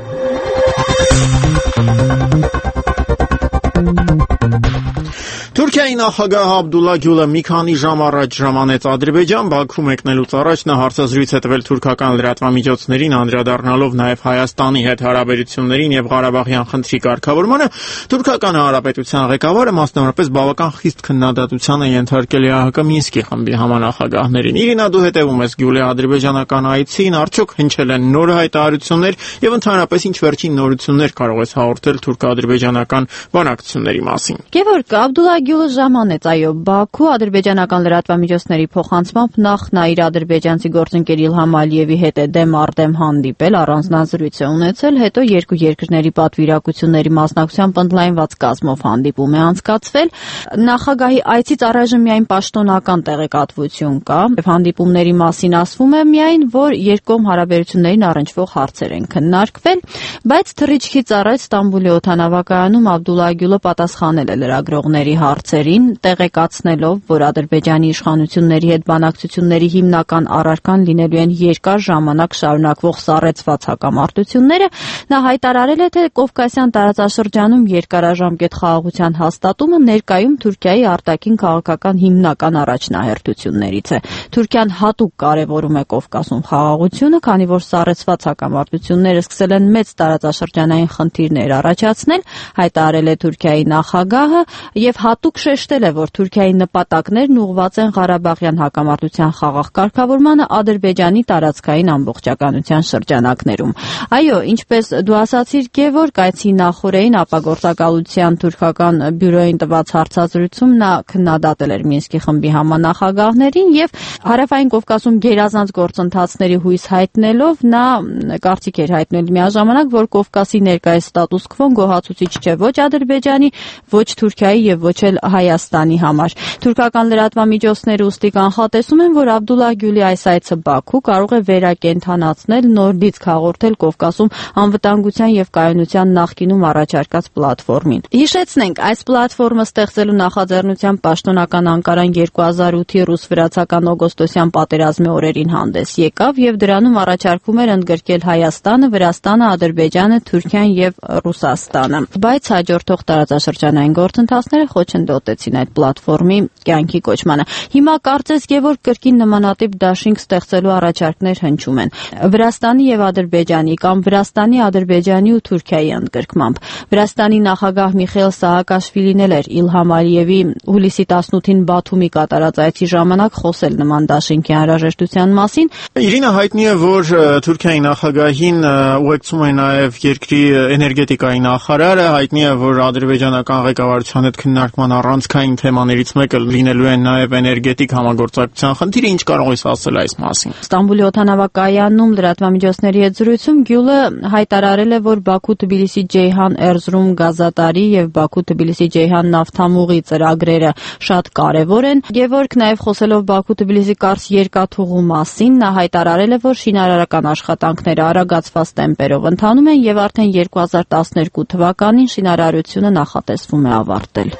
Թուրքիայի նախագահ Աբդուլլա Գյուլը մի քանի ժամ առաջ ժամանեց Ադրբեջան, Բաքու մեկնելուց առաջ նա հարցազրույց է տվել թուրքական լրատվամիջոցներին, անդրադառնալով նաև Հայաստանի հետ հարաբերություններին եւ Ղարաբաղյան խնդրի կարգավորմանը։ Թուրքական հանրապետության ղեկավարը մասնավորապես բավական խիստ քննադատության է ենթարկել ԵԱՀԿ Մինսկի խմբի համանախագահներին։ Իրինա, դու հետևում ես Գյուլի ադրբեջանական այցին, արդյոք հնչել են նոր հայտարարություններ եւ ընդհանրապես ինչ վերջին նորություններ կարող ես հաղորդել թուրք-ադրբեջանական բանակցությունների մասին։ Գևորգ, Աբդուլլա Գյուլը ժամանեց, այո, Բաքու ադրբեջանական լրատվամիջոցների փոխանցմամբ նախ նա իր ադրբեջանցի գործընկեր Իլհամ Ալիևի հետ է դեմ հանդիպել, առանձնազրույց է ունեցել, հետո երկու երկրների պատվիրակությունների մասնակցությամբ ընդլայնված կազմով հանդիպում է անցկացվել։ Նախագահի այցից առայժմ միայն պաշտոնական տեղեկատվություն կա, եւ հանդիպումների մասին ասվում է միայն, որ երկկողմ հարաբերություններին առնչվող հարցեր են քննարկվել, բայց թռիչքից առաջ Ստամբուլի օդանավակայանում Աբդուլլա Գյուլը պատասխանել է լրագրողների հարցերին, տեղեկացնելով, որ Ադրբեջանի իշխանությունների հետ բանակցությունների հիմնական առարկան լինելու են երկար ժամանակ շարունակվող սառեցված հակամարտությունները, նա հայտարարել է, թե Կովկասյան տարածաշրջանում երկարաժամկետ խաղաղության հաստատումը ներկայում Թուրքիայի արտաքին քաղաքական հիմնական առաջնահերթություններից է։ Թուրքիան հատուկ կարևորում է Կովկասում խաղաղությունը, քանի որ սառեցված հակամարտությունները սկսել են մեծ տարածաշրջանային խնդիրներ առաջացնել, հայտարարել է Թուրքիայի նախագահը եւ հատուկ շեշտել է, որ Թուրքիայի նպատակներն ուղղված են Ղարաբաղյան հակամարտության խաղաղ կարգավորմանը Ադրբեջանի տարածքային ամբողջականության շրջանակներում։ Այո, ինչպես դու ասացիր, Գևորգ, այցի նախօրեին ապագործակալության թուրքական բյուրոյին տված հարցազրույցում նա քննադատել էր Մինսկի խմբի համանախագահներին եւ Հարավային Կովկասում գերազանց գործընթացների հույս հայտնելով նա կարծիք էր հայտնել միաժամանակ, որ Կովկասի ներկայիս ստատուս քվոն գոհացուցիչ չէ ոչ Ադրբեջանի, ոչ Թուրքիայի եւ ոչ էլ Հայաստանի համար։ Թուրքական լրատվամիջոցները ուստի կանխատեսում են, որ Աբդուլլա Գյուլի այս այցը Բաքու կարող է վերակենդանացնել նոր դիցք հաղորդել Կովկասում անվտանգության եւ կայունության նախկինում առաջարկած պլատֆորմին։ Հիշեցնենք, այս պլատֆորմը ստեղծելու նախաձեռնությամբ պաշտոնական Անկարան 2008-ի ռուս-վրացական օգոստոսյան պատերազմի օրերին հանդես եկավ եւ դրանում առաջարկում էր ընդգրկել Հայաստանը, Վրաստանը, Ադրբեջանը, Թուրքիան եւ Ռուսաստանը։ Բայց հաջորդող տարածաշրջանային գործընթացները խոչընդոտեցին այդ պլատֆորմի կյանքի կոչմանը։ Հիմա կարծես Գևորգ կրկին նմանատիպ դաշինք ստեղծելու առաջարկներ հնչում են Վրաստանի եւ Ադրբեջանի կամ Վրաստանի, Ադրբեջանի ու Թուրքիայի ընդգրկմամբ։ Վրաստանի նախագահ Միխայիլ Սահակաշվիլին էր Իլհամ Ալիևի հուլիսի 18-ին Բաթումի կատարած այցի ժամանակ խոսել նման դաշինքի անհրաժեշտության մասին։ Իրինա, հայտնի է, որ Թուրքիայի նախագահին ուղեկցում է նաեւ երկրի էներգետիկայի նախարարը, հայտնի է, որ ադրբեջանական ղեկավարության հետ քննարկման առանցքային թեմաներից մեկը լինելու է նաև էներգետիկ համագործակցության խնդիրը, ինչ կարող ես ասել այս մասին։ Ստամբուլի օդանավակայանում լրատվամիջոցների հետ զրույցում Գյուլը հայտարարել է, որ Բաքու-Թբիլիսի-Ջեյհան-Էրզրում գազատարի եւ Բաքու-Թբիլիսի-Ջեյհան նավթամուղի ծրագրերը շատ կարեւոր են։ Գևորգ նաև խոսելով Բաքու-Թբիլիսի-Կարս երկաթուղու մասին, նա հայտարարել է, որ շինարարական աշխատանքները արագացված տեմպերով ընթանում են եւ արդեն 2012 թվականին շինարարությունը նախատեսվում է ավարտել։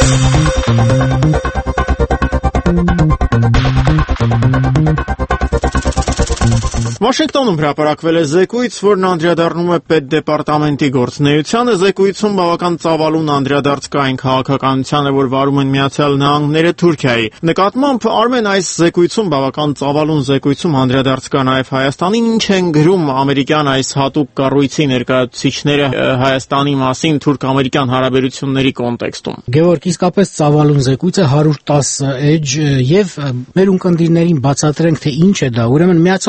Վաշինգտոնում հրապարակվել է զեկույց, որն անդրադառնում է պետդեպարտամենտի գործունեությանը։ Զեկույցում բավական ծավալուն անդրադարձ կա այն քաղաքականությանը, որ վարում են Միացյալ Նահանգները Թուրքիայի նկատմամբ։ Արմեն, այս զեկույցում բավական ծավալուն զեկույցում անդրադարձ կա նաև Հայաստանին, ինչ են գրում ամերիկյան այս հատուկ կառույցի ներկայացուցիչները Հայաստանի մասին թուրք-ամերիկյան հարաբերությունների կոնտեքստում։ Գևորգ, իսկապես ծավալուն զեկույց է, 110 էջ, եւ մեր ունկնդիրներին բացատրենք, թե ինչ է դա։ Ուրեմն Միացյալ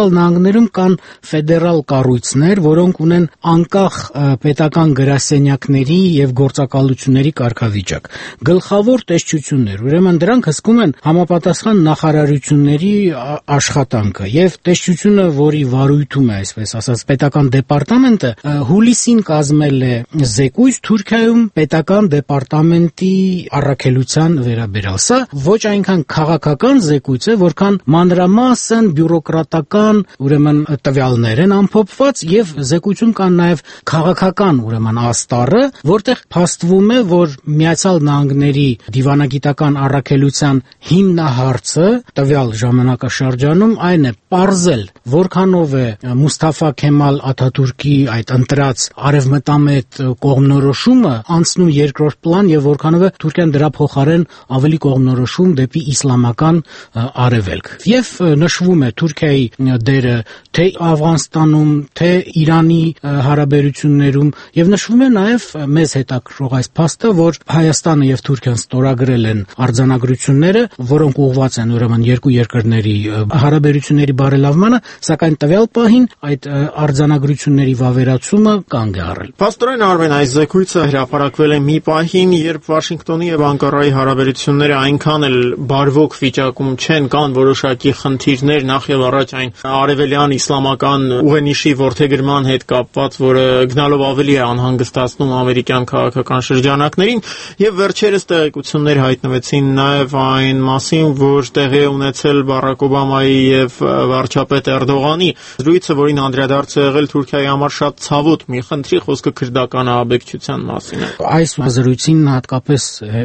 Միացյալ Նահանգներում կան ֆեդերալ կառույցներ, որոնք ունեն անկախ պետական գրասենյակների եւ գործակալությունների կարգավիճակ, գլխավոր տեսչություններ, ուրեմն դրանք հսկում են համապատասխան նախարարությունների աշխատանքը եւ տեսչությունը, որի վարույթում է, այսպես ասած, պետական դեպարտամենտը հուլիսին կազմել է զեկույց Թուրքիայում պետական դեպարտամենտի առաքելության վերաբերյալ։ Սա ոչ այնքան քաղաքական զեկույց է, որքան մանրամասն բյուրոկրատական, ուրեմն տվյալներ են ամփոփված եւ զեկույցում կան նաեւ քաղաքական, ուրեմն աստառը, որտեղ փաստվում է, որ Միացյալ Նահանգների դիվանագիտական առաքելության հիմնահարցը տվյալ ժամանակաշրջանում այն է պարզել, որքանով է Մուստաֆա Քեմալ Աթաթուրքի այդ ընտրած արևմտամետ կողմնորոշումը անցնում երկրորդ պլան եւ որքանով է Թուրքիան դրա փոխարեն ավելի կողմնորոշում դեպի իսլամական արևելք։ Եվ նշվում է Թուրքիայի դերը թե Աֆղանստանում, թե Իրանի հարաբերություններում եւ նշվում է նաեւ մեզ հետաքրող այս փաստը, որ Հայաստանը եւ Թուրքիան ստորագրել են արձանագրությունները, որոնք ուղղված են ուրեմն երկու երկրների հարաբերությունների բարելավմանը, սակայն տվյալ պահին այդ արձանագրությունների վավերացումը կանգ է առել։ Պաստորեն Արմեն, այս զեկույցը հրապարակվել է մի պահին, երբ Վաշինգտոնի եւ Անկարայի հարաբերությունները այնքան էլ բարվոք վիճակում չեն, կան որոշակի խնդիրներ, նախ եւ առաջ այն արևելյան իսլամական ուղենիշի որդեգրման հետ կապված, որը գնալով ավելի է անհանգստացնում ամերիկյան քաղաքական շրջանակներին, եւ վերջերս տեղեկություններ հայտնվեցին նաեւ այն մասին, որ տեղի է ունեցել Բարակ Օբամայի եւ վարչապետ Էրդողանի զրույցը, որին անդրադարձ է եղել Թուրքիայի համար շատ ցավոտ մի խնդրի, խոսքը քրդական ահաբեկչության մասին է։ Այս զրույցին հատկապես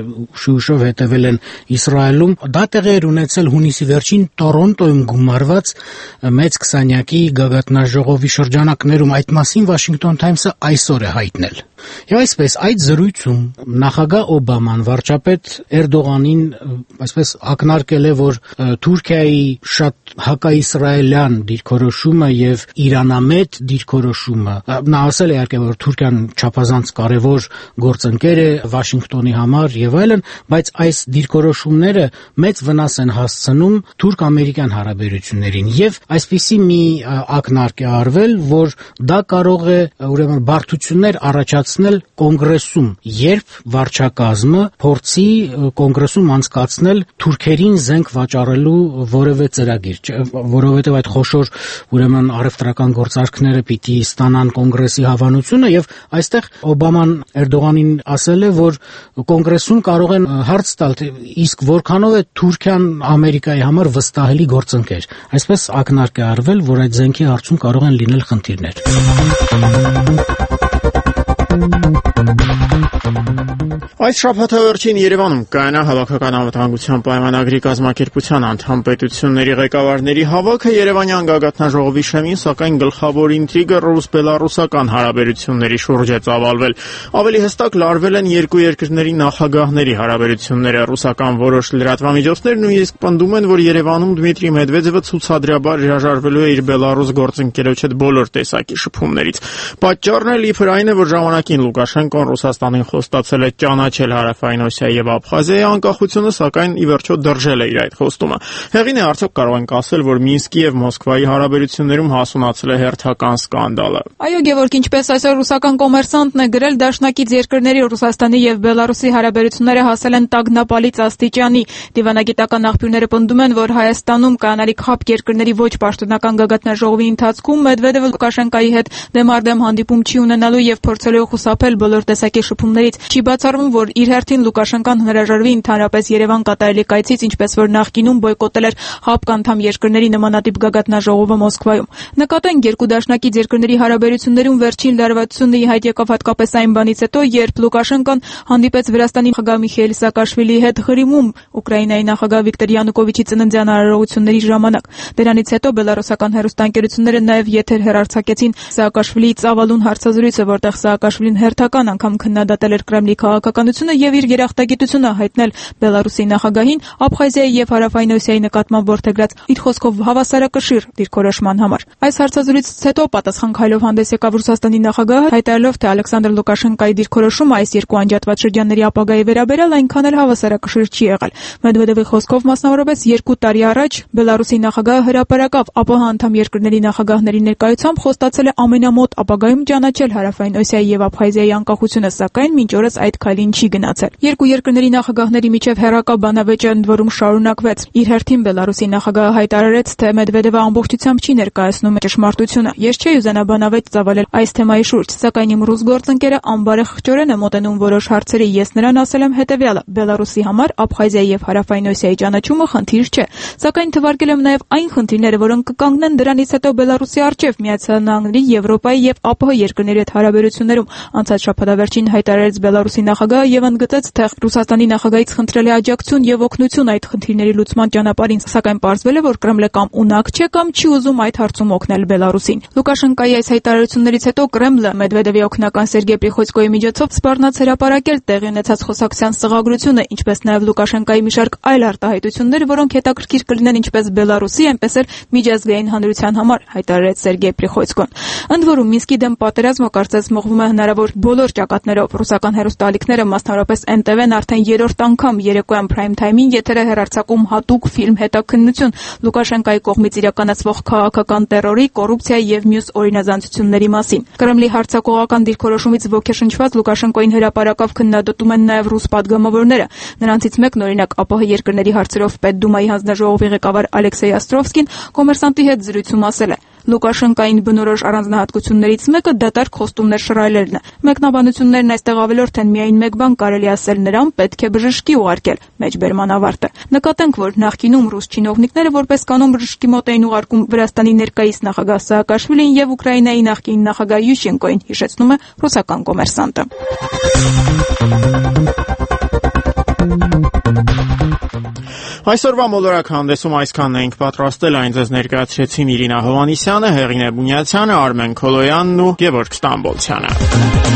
շուշով հետևել են Իսրայելում։ Դա տեղի էր ունեցել հունիսի վերջին Տորոնտոյում գումարված մեծ քսանյակի գագաթնաժողովի շրջանակներում։ Այդ մասին Washington Times-ը այսօր է հայտնել։ Եվ այսպես այդ զրույցում նախագահ Օբաման վարչապետ Էրդողանին այսպես ակնարկել է, որ Թուրքիայի շատ հակաիսրայելյան դիրքորոշումը եւ իրանամետ դիրքորոշումը, նա ասել է իհարկե, որ Թուրքիան չափազանց կարևոր գործընկեր է Վաշինգտոնի համար եւ այլն, բայց այս դիրքորոշումները մեծ վնաս են հասցնում թուրք-ամերիկյան հարաբերություններին եւ այսպիսի մի ակնարկ է արվել, որ դա կարող է ուրեմն բարդություններ առաջացնել կոնգրեսում, երբ վարչակազմը փորձի կոնգրեսում անցկացնել թուրքերին զենք վաճառելու որևէ ծրագիր, որովհետեւ այդ խոշոր ուրեմն առևտրական գործարքները պիտի ստանան կոնգրեսի հավանությունը եւ այստեղ Օբաման Էրդողանին ասել է, որ կոնգրեսում կարող են հարց տալ, իսկ որքանով է Թուրքիան Ամերիկայի համար վստահելի գործընկեր։ Այսպես ակնարկ է արվել, որ այդ զենքի հարցում կարող են լինել խնդիրներ։ Այս շաբաթավերջին Երևանում կայանա Հավաքական անվտանգության պայմանագրի կազմակերպության անդամ պետությունների ղեկավարների հավաքը Երևանյան գագաթնաժողովի շեմին, սակայն գլխավոր ինտրիգը ռուս-բելառուսական հարաբերությունների շուրջ է ծավալվել։ Ավելի հստակ լարվել են երկու երկրների նախագահների հարաբերությունները։ Ռուսական որոշ լրատվամիջոցներ նույնիսկ պնդում են, որ Երևանում Դմիտրի Մեդվեդևը ցուցադրաբար հրաժարվելու է իր բելառուս գործընկերոջ հետ բոլոր տեսակի շփումներից։ Պատճառն էլ իբր այն է, որ ժամանակին Լուկաշենկոն Ռուսաստանին խոստացել է ճանաչել Հարավային Օսիայի եւ Աբխազիայի անկախությունը, սակայն ի վերջո դրժել է իր այդ խոստումը։ Հեղին է արդյոք կարող ենք ասել, որ Մինսկի եւ Մոսկվայի հարաբերություններում հասունացել է հերթական սկանդալը։ Այո, Գևորգ, ինչպես այսօր ռուսական կոմերսանտն է գրել, դաշնակից երկրների Ռուսաստանի եւ Բելարուսի հարաբերությունները հասել են տագնապալից աստիճանի։ Դիվանագիտական աղբյուրները պնդում են, որ Հայաստանում կանալիք հապ երկրների ոչ պաշտոնական գագաթնաժողովի ընթացքում Մեդվեդևը Լուկաշենկայի հետ դեմարդեմ հանդիպում չի ունենալու եւ փորձելու խուսափել բոլոր տեսակի շփումներից։ Չի բացառվում, որ իր հերթին Լուկաշենկան հրաժարվի ընդհանրապես Երևան կատարելի կայցից, ինչպես որ նախկինում բոյկոտել էր ՀԱՊԿ անդամ երկրների նմանատիպ գագաթնաժողովը Մոսկվայում։ Նկատենք, երկու դաշնակից երկրների հարաբերություններում վերջին լարվածությունը ի հայտ եկավ հատկապես այն բանից հետո, երբ Լուկաշենկան հանդիպեց Վրաստանի նախագահ Միխայիլ Սաակաշվիլիի հետ Ղրիմում Ուկրաինայի նախագահ Վիկտոր Յանուկովիչի ծննդյան արարողությունների ժամանակ։ Դրանից հետո բելառուսական հեռուստաընկերությունները նաև եթեր հեռարձակեցին Սաակաշվիլիի ծավալուն հարցազրույցը, որտեղ Սաակաշվիլին հերթական անգամ քննադատել կոչել էր Կրեմլի քաղաքականությունը եւ իր երախտագիտությունը հայտնել Բելարուսի նախագահին Աբխազիայի եւ Հարավային Օսիայի նկատմամբ որդեգրած իր խոսքով հավասարակշիռ դիրքորոշման համար։ Այս հարցազրույցից հետո պատասխան քայլով հանդես եկավ Ռուսաստանի նախագահը, հայտարարելով, թե Ալեքսանդր Լուկաշենկոյի դիրքորոշումը այս երկու անջատված շրջանների ապագայի վերաբերյալ այնքան էլ հավասարակշիռ չի եղել։ Մեդվեդևի խոսքով մասնավորապես 2 տարի առաջ Բելարուսի նախագահը հրապարակավ ԱՊՀ անդամ երկրների նախագահների ներկայությամբ խոստացել է ամենամոտ ապագայում ճանաչել Հարավային Օսիայի եւ Աբխազիայի անկախությունը, սակայն մինչ օրս այդ քայլին չի գնացել։ Երկու երկրների նախագահների միջև հերակա բանավեճը ընդ որում շարունակվեց։ Իր հերթին Բելարուսի նախագահը հայտարարեց, թե Մեդվեդևը ամբողջությամբ չի ներկայացնում ճշմարտությունը։ Ես չէի ուզենա բանավեճ ծավալել այս թեմայի շուրջ, սակայն իմ ռուս գործընկերը անբարեխճորեն է մոտենում որոշ հարցերի։ Ես նրան ասել եմ հետեւյալը. Բելարուսի համար Աբխազիայի եւ Հարավային Օսիայի ճանաչումը խնդիր չէ, սակայն թվարկել եմ նաեւ այն խնդիրները, որոնք կկանգնեն դրանից հետո Բելարուսի առջև Միացյալ Նահանգների, Եվրոպայի եւ ԱՊՀ երկրների հետ հարաբերություններում։ Անցած շաբաթավերջին հայտարարեց Բելարուսի նախագահը եւ ընդգծեց, թե Ռուսաստանի նախագահից խնդրել է աջակցություն եւ օգնություն այդ խնդիրների լուծման ճանապարհին, սակայն պարզվել է, որ Կրեմլը կամ ունակ չէ կամ չի ուզում այդ հարցում օգնել Բելարուսին։ Լուկաշենկոյի այս հայտարարություններից հետո Կրեմլը Մեդվեդևի օգնական Սերգեյ Պրիխոյցկոյի միջոցով սպառնաց հրապարակել տեղի ունեցած խոսակցության սղագրությունը, ինչպես նաեւ Լուկաշենկոյի մի շարք այլ արտահայտություններ, որոնք հետաքրքիր կլինեն ինչպես Բելարուսի, այնպես էլ միջազգային հանրության համար, հայտարարեց Սերգեյ Պրիխոյցկոն։ Ընդ որում Մինսկի դեմ պատերազմը կարծես մղվում է հնարավոր բոլոր ճակատներով։ Ռուսական հեռուստաալիքները, մասնավորապես NTV-ն արդեն 3-րդ անգամ երեկոյան prime time-ին եթեր է հեռարձակում հատուկ ֆիլմ հետաքննություն Լուկաշենկոյի կողմից իրականացվող քաղաքական տերորի, կոռուպցիայի եւ մյուս օրինազանցությունների մասին։ Կրեմլի հարձակողական դիրքորոշումից ոգեշնչված Լուկաշենկոյին հրապարակավ քննադատում են նաեւ ռուս падգամավորները։ Նրանցից մեկն օրինակ ԱՊՀ երկրների հարցերով Պետդումայի հանձնաժողովի ղեկավար Ալեքսեյ Աստրովսկին կոմերսանտի հետ զրույցում ասել է. Լուկաշենկոյին բնորոշ առանձնահատկություններից մեկը դատարկ խոստումներ շռայլելն է։ Մեկնաբանություններն այստեղ ավելորդ են, միայն մեկ բան կարելի ասել, նրան պետք է բժշկի ուղարկել։ Մեջբերման ավարտը։ Նկատենք, որ նախկինում ռուս չինովնիկները որպես կանոն բժշկի մոտ էին ուղարկում Վրաստանի ներկայիս նախագահ Սաակաշվիլին եւ Ուկրաինայի նախկին նախագահ Յուշենկոին, հիշեցնում է ռուսական կոմերսանտը։ Այսօրվա մոլորակ հանդեսում այսքանն էինք պատրաստել, այն ձեզ ներկայացրեցին Իրինա Հովհաննիսյանը, Հեղինե Բունյացյանը, Արմեն Քոլոյանն ու Գևորգ Ստամբոլցյանը։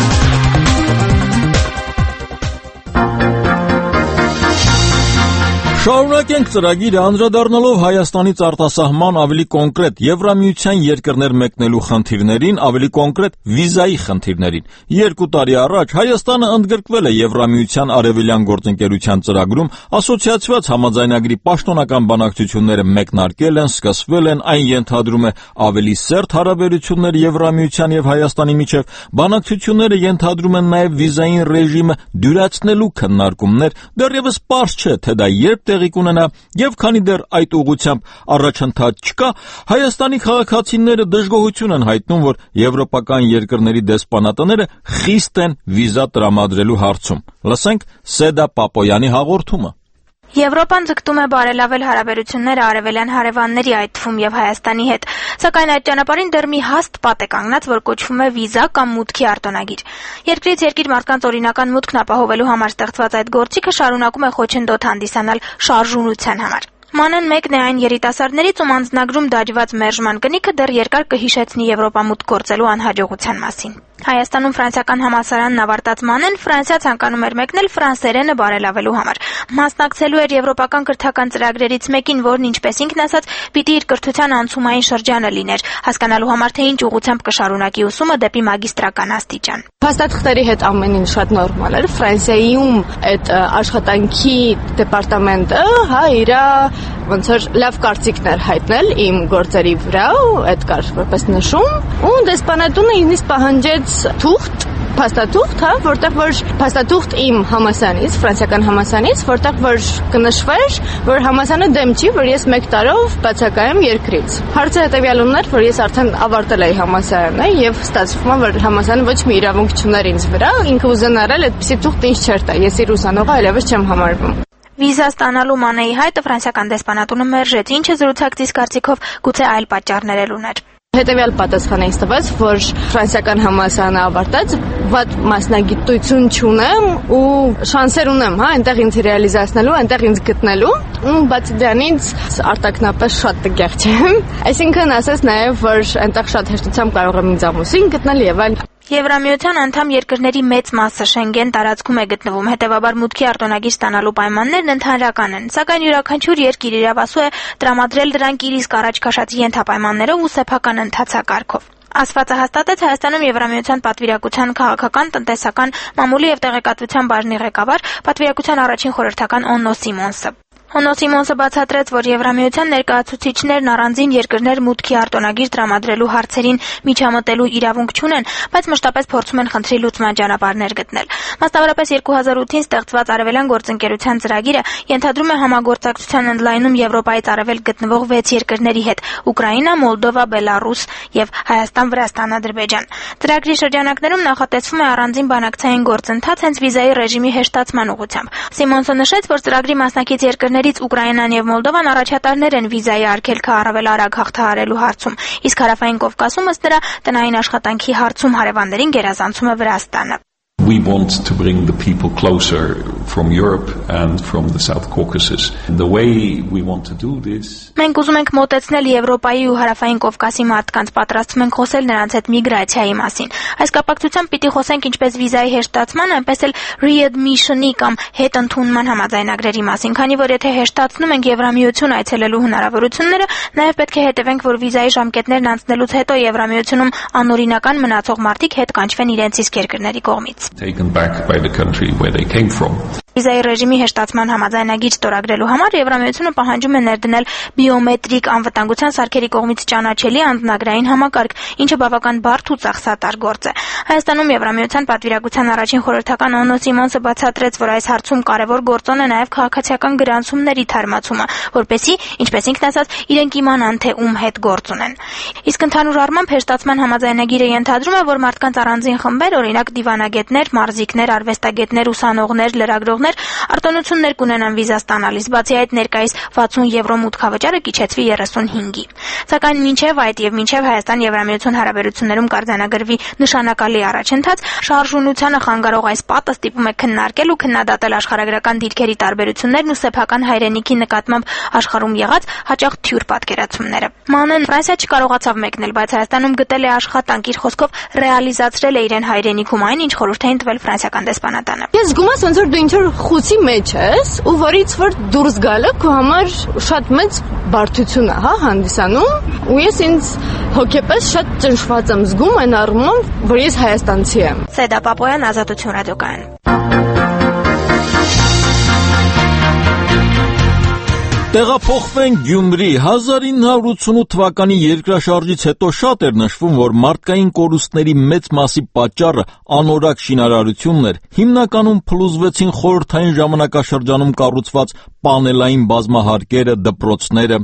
Շարունակենք ծրագիրը անդրադառնալով Հայաստանից արտասահման ավելի կոնկրետ Եվրամիության երկրներ մեկնելու խնդիրներին, ավելի կոնկրետ վիզայի խնդիրներին։ 2 տարի առաջ Հայաստանը ընդգրկվել է Եվրամիության արևելյան գործընկերության ծրագրում, ասոցիացված համաձայնագրի պաշտոնական բանակցությունները մեկնարկել են, սկսվել են, այն ենթադրում է ավելի սերտ հարաբերություններ Եվրամիության եւ Հայաստանի միջև, բանակցությունները ենթադրում են նաեւ վիզային ռեժիմը դյուրացնելու քննարկումներ, դեռևս պարզ չէ, թե դա երբ տեղի կունենա, եւ քանի դեռ այդ ուղղությամբ առաջընթաց չկա, Հայաստանի քաղաքացիները դժգոհություն են հայտնում, որ եվրոպական երկրների դեսպանատները խիստ են վիզա տրամադրելու հարցում։ Լսենք Սեդա Պապոյանի հաղորդումը։ Եվրոպան ձգտում է բարելավել հարաբերությունները արևելյան հարևանների, այդ թվում եւ Հայաստանի հետ, սակայն այդ ճանապարհին դեռ մի հաստ պատ է կանգնած, որ կոչվում է վիզա կամ մուտքի արտոնագիր։ Երկրից երկիր մարդկանց օրինական մուտքն ապահովելու համար ստեղծված այդ գործիքը շարունակում է խոչընդոտ հանդիսանալ շարժունության համար։ Մանեն մեկն է այն երիտասարդներից, ում անձնագրում դաջված մերժման կնիքը դեռ երկար կհիշեցնի Եվրոպամուտք գործելու անհաջողության մասին։ Հայաստանում ֆրանսիական համալսարանն ավարտած Մանեն Ֆրանսիա ցանկանում էր մեկնել ֆրանսերենը բարելավելու համար։ Մասնակցելու էր եվրոպական կրթական ծրագրերից մեկին, որն ինչպես ինքն ասաց, պիտի իր կրթության անցումային շրջանը լիներ, հասկանալու համար թե ինչ ուղղությամբ կշարունակի ուսումը դեպի մագիստրական աստիճան։ Փաստաթղթերի հետ ամեն ինչ շատ նորմալ էր։ Ֆրանսիայում այդ աշխատանքի դեպարտամենտը, իր ոնց որ լավ կարծիքներ հայտնել իմ գործերի վրա, այդ կար որպես նշում, ու դեսպանատունը ինձ պահանջեց թուղթ, փաստաթուղթ, որտեղ որ փաստաթուղթ իմ համալսարանից, ֆրանսիական համալսարանից, որտեղ որ կնշվեր, որ համալսարանը դեմ չի, որ ես 1 տարով բացակայեմ երկրից։ Հարցը հետևյալն էր, որ ես արդեն ավարտել էի համալսարանը եւ ստացվում է, որ համալսարանը ոչ մի իրավունք չուներ ինձ վրա, ինքը ուզենարել այդպիսի թուղթ ինձ չէր տա, ես իր ուսանողը այլևս չեմ համարվում։ Վիզա ստանալու Մանեի հայտը ֆրանսիական դեսպանատունը մերժեց, ինչը զրուցակցից կարծիքով գուցե այլ պատճառներ էլ ուներ։ Հետևյալ պատասխան է տված, որ ֆրանսիական համալսարանը ավարտած, վատ մասնագիտություն չունեմ ու շանսեր ունեմ, այնտեղ ինձ ռեալիզացնելու, այնտեղ ինձ գտնելու, ու բացի դրանից արտակնապես շատ տգեղ չեմ։ Այսինքն ասես նաև, որ այնտեղ շատ հեշտությամբ կարող եմ ինձ ամուսին գտնել եւ այլ։ Եվրամիության անդամ երկրների մեծ մասը Շենգեն տարածքում է գտնվում, հետևաբար մուտքի արտոնագիր ստանալու պայմաններն ընդհանրական են, սակայն յուրաքանչյուր երկիր իրավասու է տրամադրել դրանք իր իսկ առաջ քաշած ենթապայմաններով ու սեփական ընթացակարգով։ Ասվածը հաստատեց Հայաստանում Եվրամիության պատվիրակության քաղաքական, տնտեսական, մամուլի եւ տեղեկատվության բաժնի ղեկավար, պատվիրակության առաջին խորհրդական Օննո Սիմոնսը։ Օննո Սիմոնսը բացատրեց, որ Եվրամիության ներկայացուցիչներն առանձին երկրներ մուտքի արտոնագիր տրամադրելու հարցերին միջամտելու իրավունք չունեն, բայց մշտապես փորձում են խնդրի լուծման ճանապարհներ գտնել։ Մասնավորապես 2008-ին ստեղծված Արևելյան գործընկերության ծրագիրը ենթադրում է համագործակցության ընդլայնում Եվրոպայից արևել գտնվող 6 երկրների հետ՝ Ուկրաինա, Մոլդովա, Բելարուս եւ Հայաստան, Վրաստան, Ադրբեջան։ Ծրագրի շրջանակներում նախատեսվում է առանձին բանակցային գործընթաց հենց վիզայի ռեժիմի հեշտացման ուղղությամբ։ Սիմոնսը նշեց, որ ծրագրի մասնակից երկրներից Ուկրաինան եւ Մոլդովան առաջատարներ են վիզայի արգելքը առավել արագ հաղթահարելու հարցում, իսկ Հարավային Կովկասում ըստ նրա տնային աշխատանքի հարցում հարևաններին գերազանցում է Վրաստանը։ We want to bring the people closer from Europe and from the South Caucasus. The way we want to do this. Մենք ուզում ենք մոտեցնել Եվրոպայի ու Հարավային Կովկասի մարդկանց, պատրաստվում ենք խոսել նրանց հետ միգրացիայի մասին։ Այս կապակցությամբ պիտի խոսենք ինչպես վիզայի հեշտացման, այնպես էլ readmission-ի կամ հետընդունման համաձայնագրերի մասին, քանի որ եթե հեշտացնում ենք Եվրամիություն այցելելու հնարավորությունները, նաև պետք է հետևենք, որ վիզայի ժամկետներն անցնելուց հետո Եվրամիությունում անօրինական մնացող մարդիկ հետ կանչվեն իրենց իսկ երկրների կողմից։ Taken back by the country where they came from. Վիզայի ռեժիմի հեշտացման համաձայնագիր ստորագրելու համար Եվրամիությունը պահանջում է ներդնել բիոմետրիկ անվտանգության սարքերի կողմից ճանաչելի անձնագրային համակարգ, ինչը բավական բարդ ու ծախսատար գործ է։ Հայաստանում Եվրամիության պատվիրակության առաջին խորհրդական Օննո Սիմոնսը բացատրեց, որ այս հարցում կարևոր գործոն է նաև քաղաքացիական գրանցումների թարմացումը, որպեսզի, ինչպես ինքն ասաց, իրենք իմանան, թե ում հետ գործ ունեն։ Իսկ ընդհանուր առմամբ հեշտացման համաձայնագիրը ենթադրում է, որ մարդկանց առանձին խմբեր, օրինակ դիվանագետներ, մարզիկներ, արվեստագետներ, ուսանողներ, լրագրողներ արտոնություններ կունենան վիզա ստանալիս, բացի այդ ներկայիս 60 եվրո մուտքավճարը կիչեցվի 35-ի։ Սակայն մինչև այդ եւ մինչև Հայաստան-Եվրամիություն հարաբերություններում կարձանագրվի նշանակալի առաջընթաց, շարժունությանը խանգարող այս պատը ստիպում է քննարկել ու քննադատել աշխարհագրական դիրքերի տարբերություններն ու սեփական հայրենիքի նկատմամբ աշխարհում եղած հաճախ թյուր պատկերացումները։ Մանեն Ֆրանսիա չկարողացավ մեկնել, բայց Հայաստանում գտել է աշխատանք, իր խոսքով ռեալիզացրել է իրեն հայրենիքում այն, ինչ խորհուրդ էին տվել ֆրանսիական դեսպանատանը։ Ես զգում եմ, ոնց որ դու ինչ-որ խուցի մեջ ես, ու որից որ դուրս գալը քո համար շատ մեծ բարդություն է, հա, հանդիսանում, ու ես ինձ հոգեպես շատ ճնշված եմ զգում այն առումով, որ ես հայաստանցի եմ։ Սեդա Պապոյան, Ազատություն ռադիոկայան։ Տեղափոխվենք Գյումրի 1988 թվականի երկրաշարժից հետո շատ էր նշվում, որ մարդկային կորուստների մեծ մասի պատճառը անորակ շինարարությունն էր, հիմնականում փլուզվեցին խորհրդային ժամանակաշրջանում կառուցված պանելային բազմահարկերը, դպրոցները,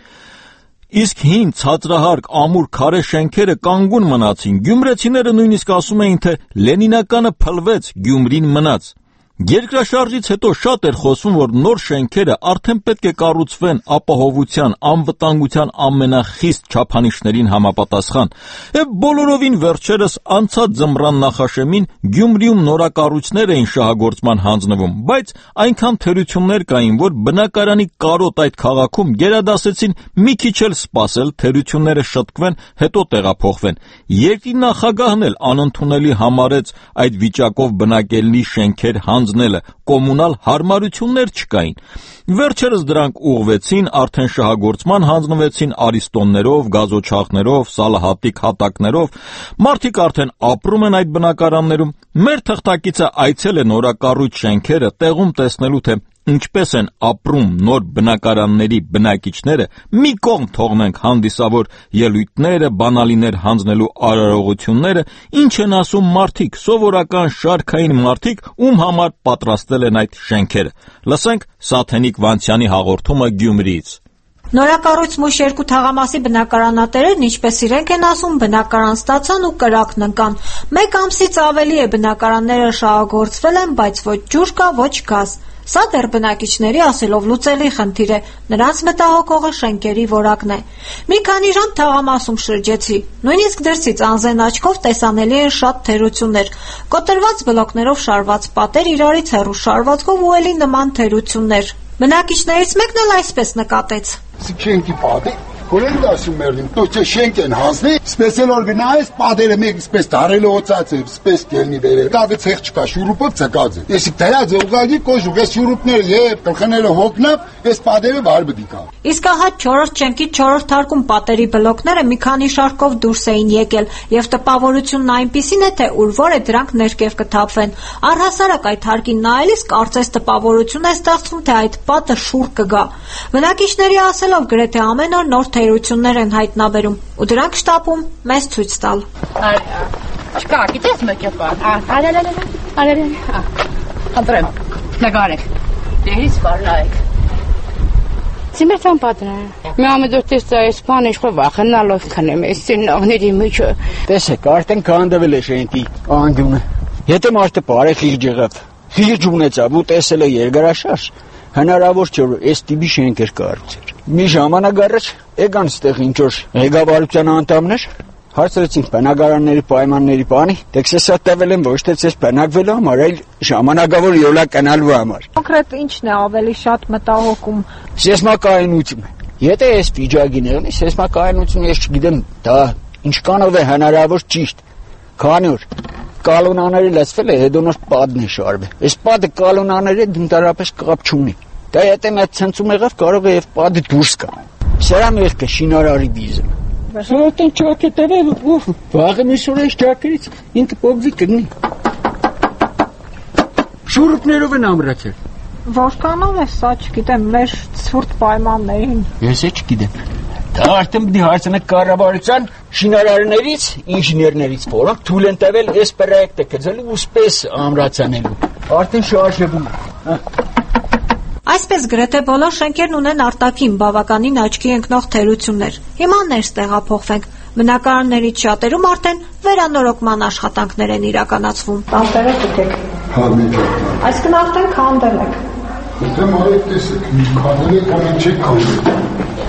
իսկ հին ցածրահարկ ամուր քարե շենքերը կանգուն մնացին, գյումրեցիները նույնիսկ ասում էին, թե Լենինականը փլվեց, Գյումրին մնաց։ Երկրաշարժից հետո շատ էր խոսվում, որ նոր շենքերը արդեն պետք է կառուցվեն ապահովության, անվտանգության ամենախիստ չափանիշներին համապատասխան, եւ բոլորովին վերջերս անցած ձմռան նախաշեմին Գյումրիում նորակառույցներ էին շահագործման հանձնվում, բայց այնքան թերություններ կային, որ բնակարանի կարոտ այդ քաղաքում գերադասեցին մի քիչ էլ սպասել, թերությունները շտկվեն, հետո տեղափոխվեն։ Երկրի նախագահն էլ անընդունելի համարեց այդ վիճակով բնակելի շենքեր կոմունալ հարմարություններ չկային։ Վերջերս դրանք ուղղվեցին, արդեն շահագործման հանձնվեցին արիստոններով, գազոչախներով, սալահատիկ հատակներով, մարդիկ արդեն ապրում են այդ բնակարաններում։ Մեր թղթակիցը այցել է նորակառույց շենքերը, տեղում տեսնելու թե ինչպես են ապրում նոր բնակարանների բնակիչները, մի կողմ թողնենք հանդիսավոր ելույթները, բանալիներ հանձնելու արարողությունները, ինչ են ասում մարդիկ, սովորական շարքային մարդիկ, ում համար պատրաստել են այդ շենքերը։ Լսենք Սաթենիկ Վանցյանի հաղորդումը Գյումրիից։ Նորակառույց մուշ երկու թաղամասի բնակարանատերերն ինչպես իրենք են ասում, բնակարան ստացան ու կրակն ընկան։ Մեկ ամսից ավելի է բնակարանները շահագործվել են, բայց ոչ ջուր կա, ոչ գազ։ Սա դեռ բնակիչների ասելով լուծելի խնդիր է, նրանց մտահոգողը շենքերի որակն է։ Մի քանի ժամ թաղամասում շրջեցի, նույնիսկ դրսից անզեն աչքով տեսանելի են շատ թերություններ, կոտրված բլոկներով շարված պատեր, իրարից հեռու շարվածքով ու էլի նման թերություններ։ Բնակիչներից մեկն էլ այսպես նկատեց. Շենքի պատի Քորեն դասում երդին, то չէ շենք են հանձնի, սպեսել որ գնայես, պատերը մեկ սպես դարելը օծած է, սպես կելնի վերել, կավը ցեղ չկա, շուրուպով ցկած է։ Ես դրած ուղղակի կոժուկ, ես շուրուպները եւ գլխները հոգնավ, ես պատերը վարբդի կա։ Իսկ ահա 4-րդ շենքի 4-րդ հարկում պատերի բլոկները մի քանի շարքով դուրս էին եկել, եւ տպավորությունն այնպիսին է, թե ուր որ է դրանք ներքև կթափվեն։ Առհասարակ այդ հարկին նայելիս կարծես տպավորություն է ստեղծվում, թե այդ պատը շուռ կգա։ Բնակիչների ասելով գրեթե ամեն օր նոր թերություններ են հայտնաբերում, ու դրանք շտապում մեզ ցույց տալ։ Չկա, գիտես մեկը բան։ Արել։ Անդրեմ, նկարեք։ Դերից բարնայեք։ Ցիմերտան պատրը։ Մի ամեդորտես այս բանը իշխո վախենալով քնեմ, այս ծինողների միջը։ Տեսեք, արդեն կանդվել է շենքի անդյունը։ Եթե մարդը բարե խիղճ եղավ, խիղճ ունեցավ ու տեսել է երկարաշարժ, հնարավոր չէ որ այս տիպի շենքեր կառուցեր։ Մի ժամանակ առաջ եկան ստեղ ինչ-որ ղեկավարության անդամներ, հարցրեցինք բնակարանների պայմանների բանի, տեքսեսա տվել են ոչ թե ցես բնակվելու համար, այլ ժամանակավոր յոլա կանալու համար։ Կոնկրետ ինչն է ավելի շատ մտահոգում։ Սեյսմակայունությունը։ Եթե այս վիճակին եղնի, սեյսմակայունությունը ես չգիտեմ, դա ինչքանով է հնարավոր ճիշտ։ Քանի որ կալոնաները լցվել է, հետո նոր պատն է շարվել։ Այս պատը կալոնաների հետ ընդհանրապես կապ չունի։ Դա եթե մեծ ցնցում եղավ, կարող է եւ պատը դուրս գա։ Սրա մեղքը շինարարի վիզը։ Սրտեն ճակետերը ու վաղը միսուրես ճակերից ինքը պոբզի կգնի։ Շուրուպներով են ամրացել։ Որքանով է սա, չգիտեմ, մեր ցուրտ պայմաններին։ Ես չգիտեմ։ Դա արդեն պիտի հարցնեք կառավարության շինարարներից, ինժեներներից, որոնք թույլ են տվել այս պրոյեկտը գծելու ու սպես ամրացանելու։ Արդեն շարժվում է։ Այսպես գրեթե բոլոր շենքերն ունեն արտաքին բավականին աչքի ընկնող թերություններ։ Հիմա ներս տեղափոխվենք։ Բնակարաններից շատերում արդեն վերանորոգման աշխատանքներ են իրականացվում։ Տանտերը գտեք։ Հա, միջը։ Այսինքն արդեն քանդել եք։ Դեմ արեք տեսեք, քանդել եք, ամեն չեք քանդել։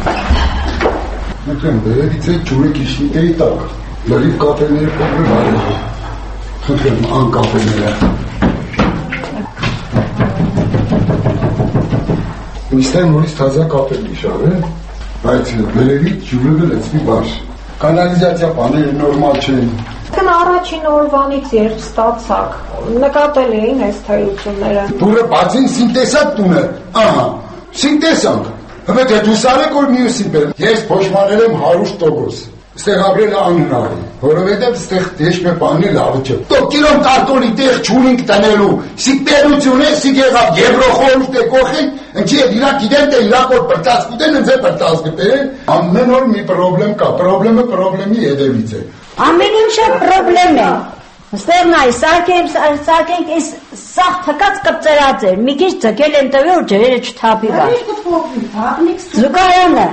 Մեկն վերևից է ջուրը քիշնիկերի տակ։ Լրիվ կապելները փոքր բարել։ Խնդրեմ անկապելները։ Միշտեն նորից թազա կապել իշավ է, բայց վերևից ջուրը գլեցվի բար։ Կանալիզացիա բաները նորմալ չեն։ Կն առաջին օրվանից երբ ստացակ, նկատել էին այս թերությունները։ Դուրը բացին սինտեսակ տունը, ահա, սինտեսանք։ Հվետ է դուսարեք որ միուսին բերեմ, ես փոշմանել եմ 100%։ Ստեղ ապրելը անհնար է, որովհետև ստեղ դեշմե բանը լավը չէ։ Դոք կիրոն կարտոնի տեղ չունենք տնելու, սի տերություն է, սի եղավ Եվրոխորհուրդ է կողին, ընչի է իրանք գիտեն, թե իրանք որ պրտած կուտեն, ընձ է պրտած կտերեն, ամեն օր մի պրոբլեմ կա, պրոբլեմը պրոբլեմի հետևից է։ Ամեն ինչը պրոբլեմ է։ Ստեղ նայ, սարքենք այս սաղ թկած կպծրած էր, մի քիչ ձգել են տվել, որ ջրերը չթափի բան։ Զուգարանը,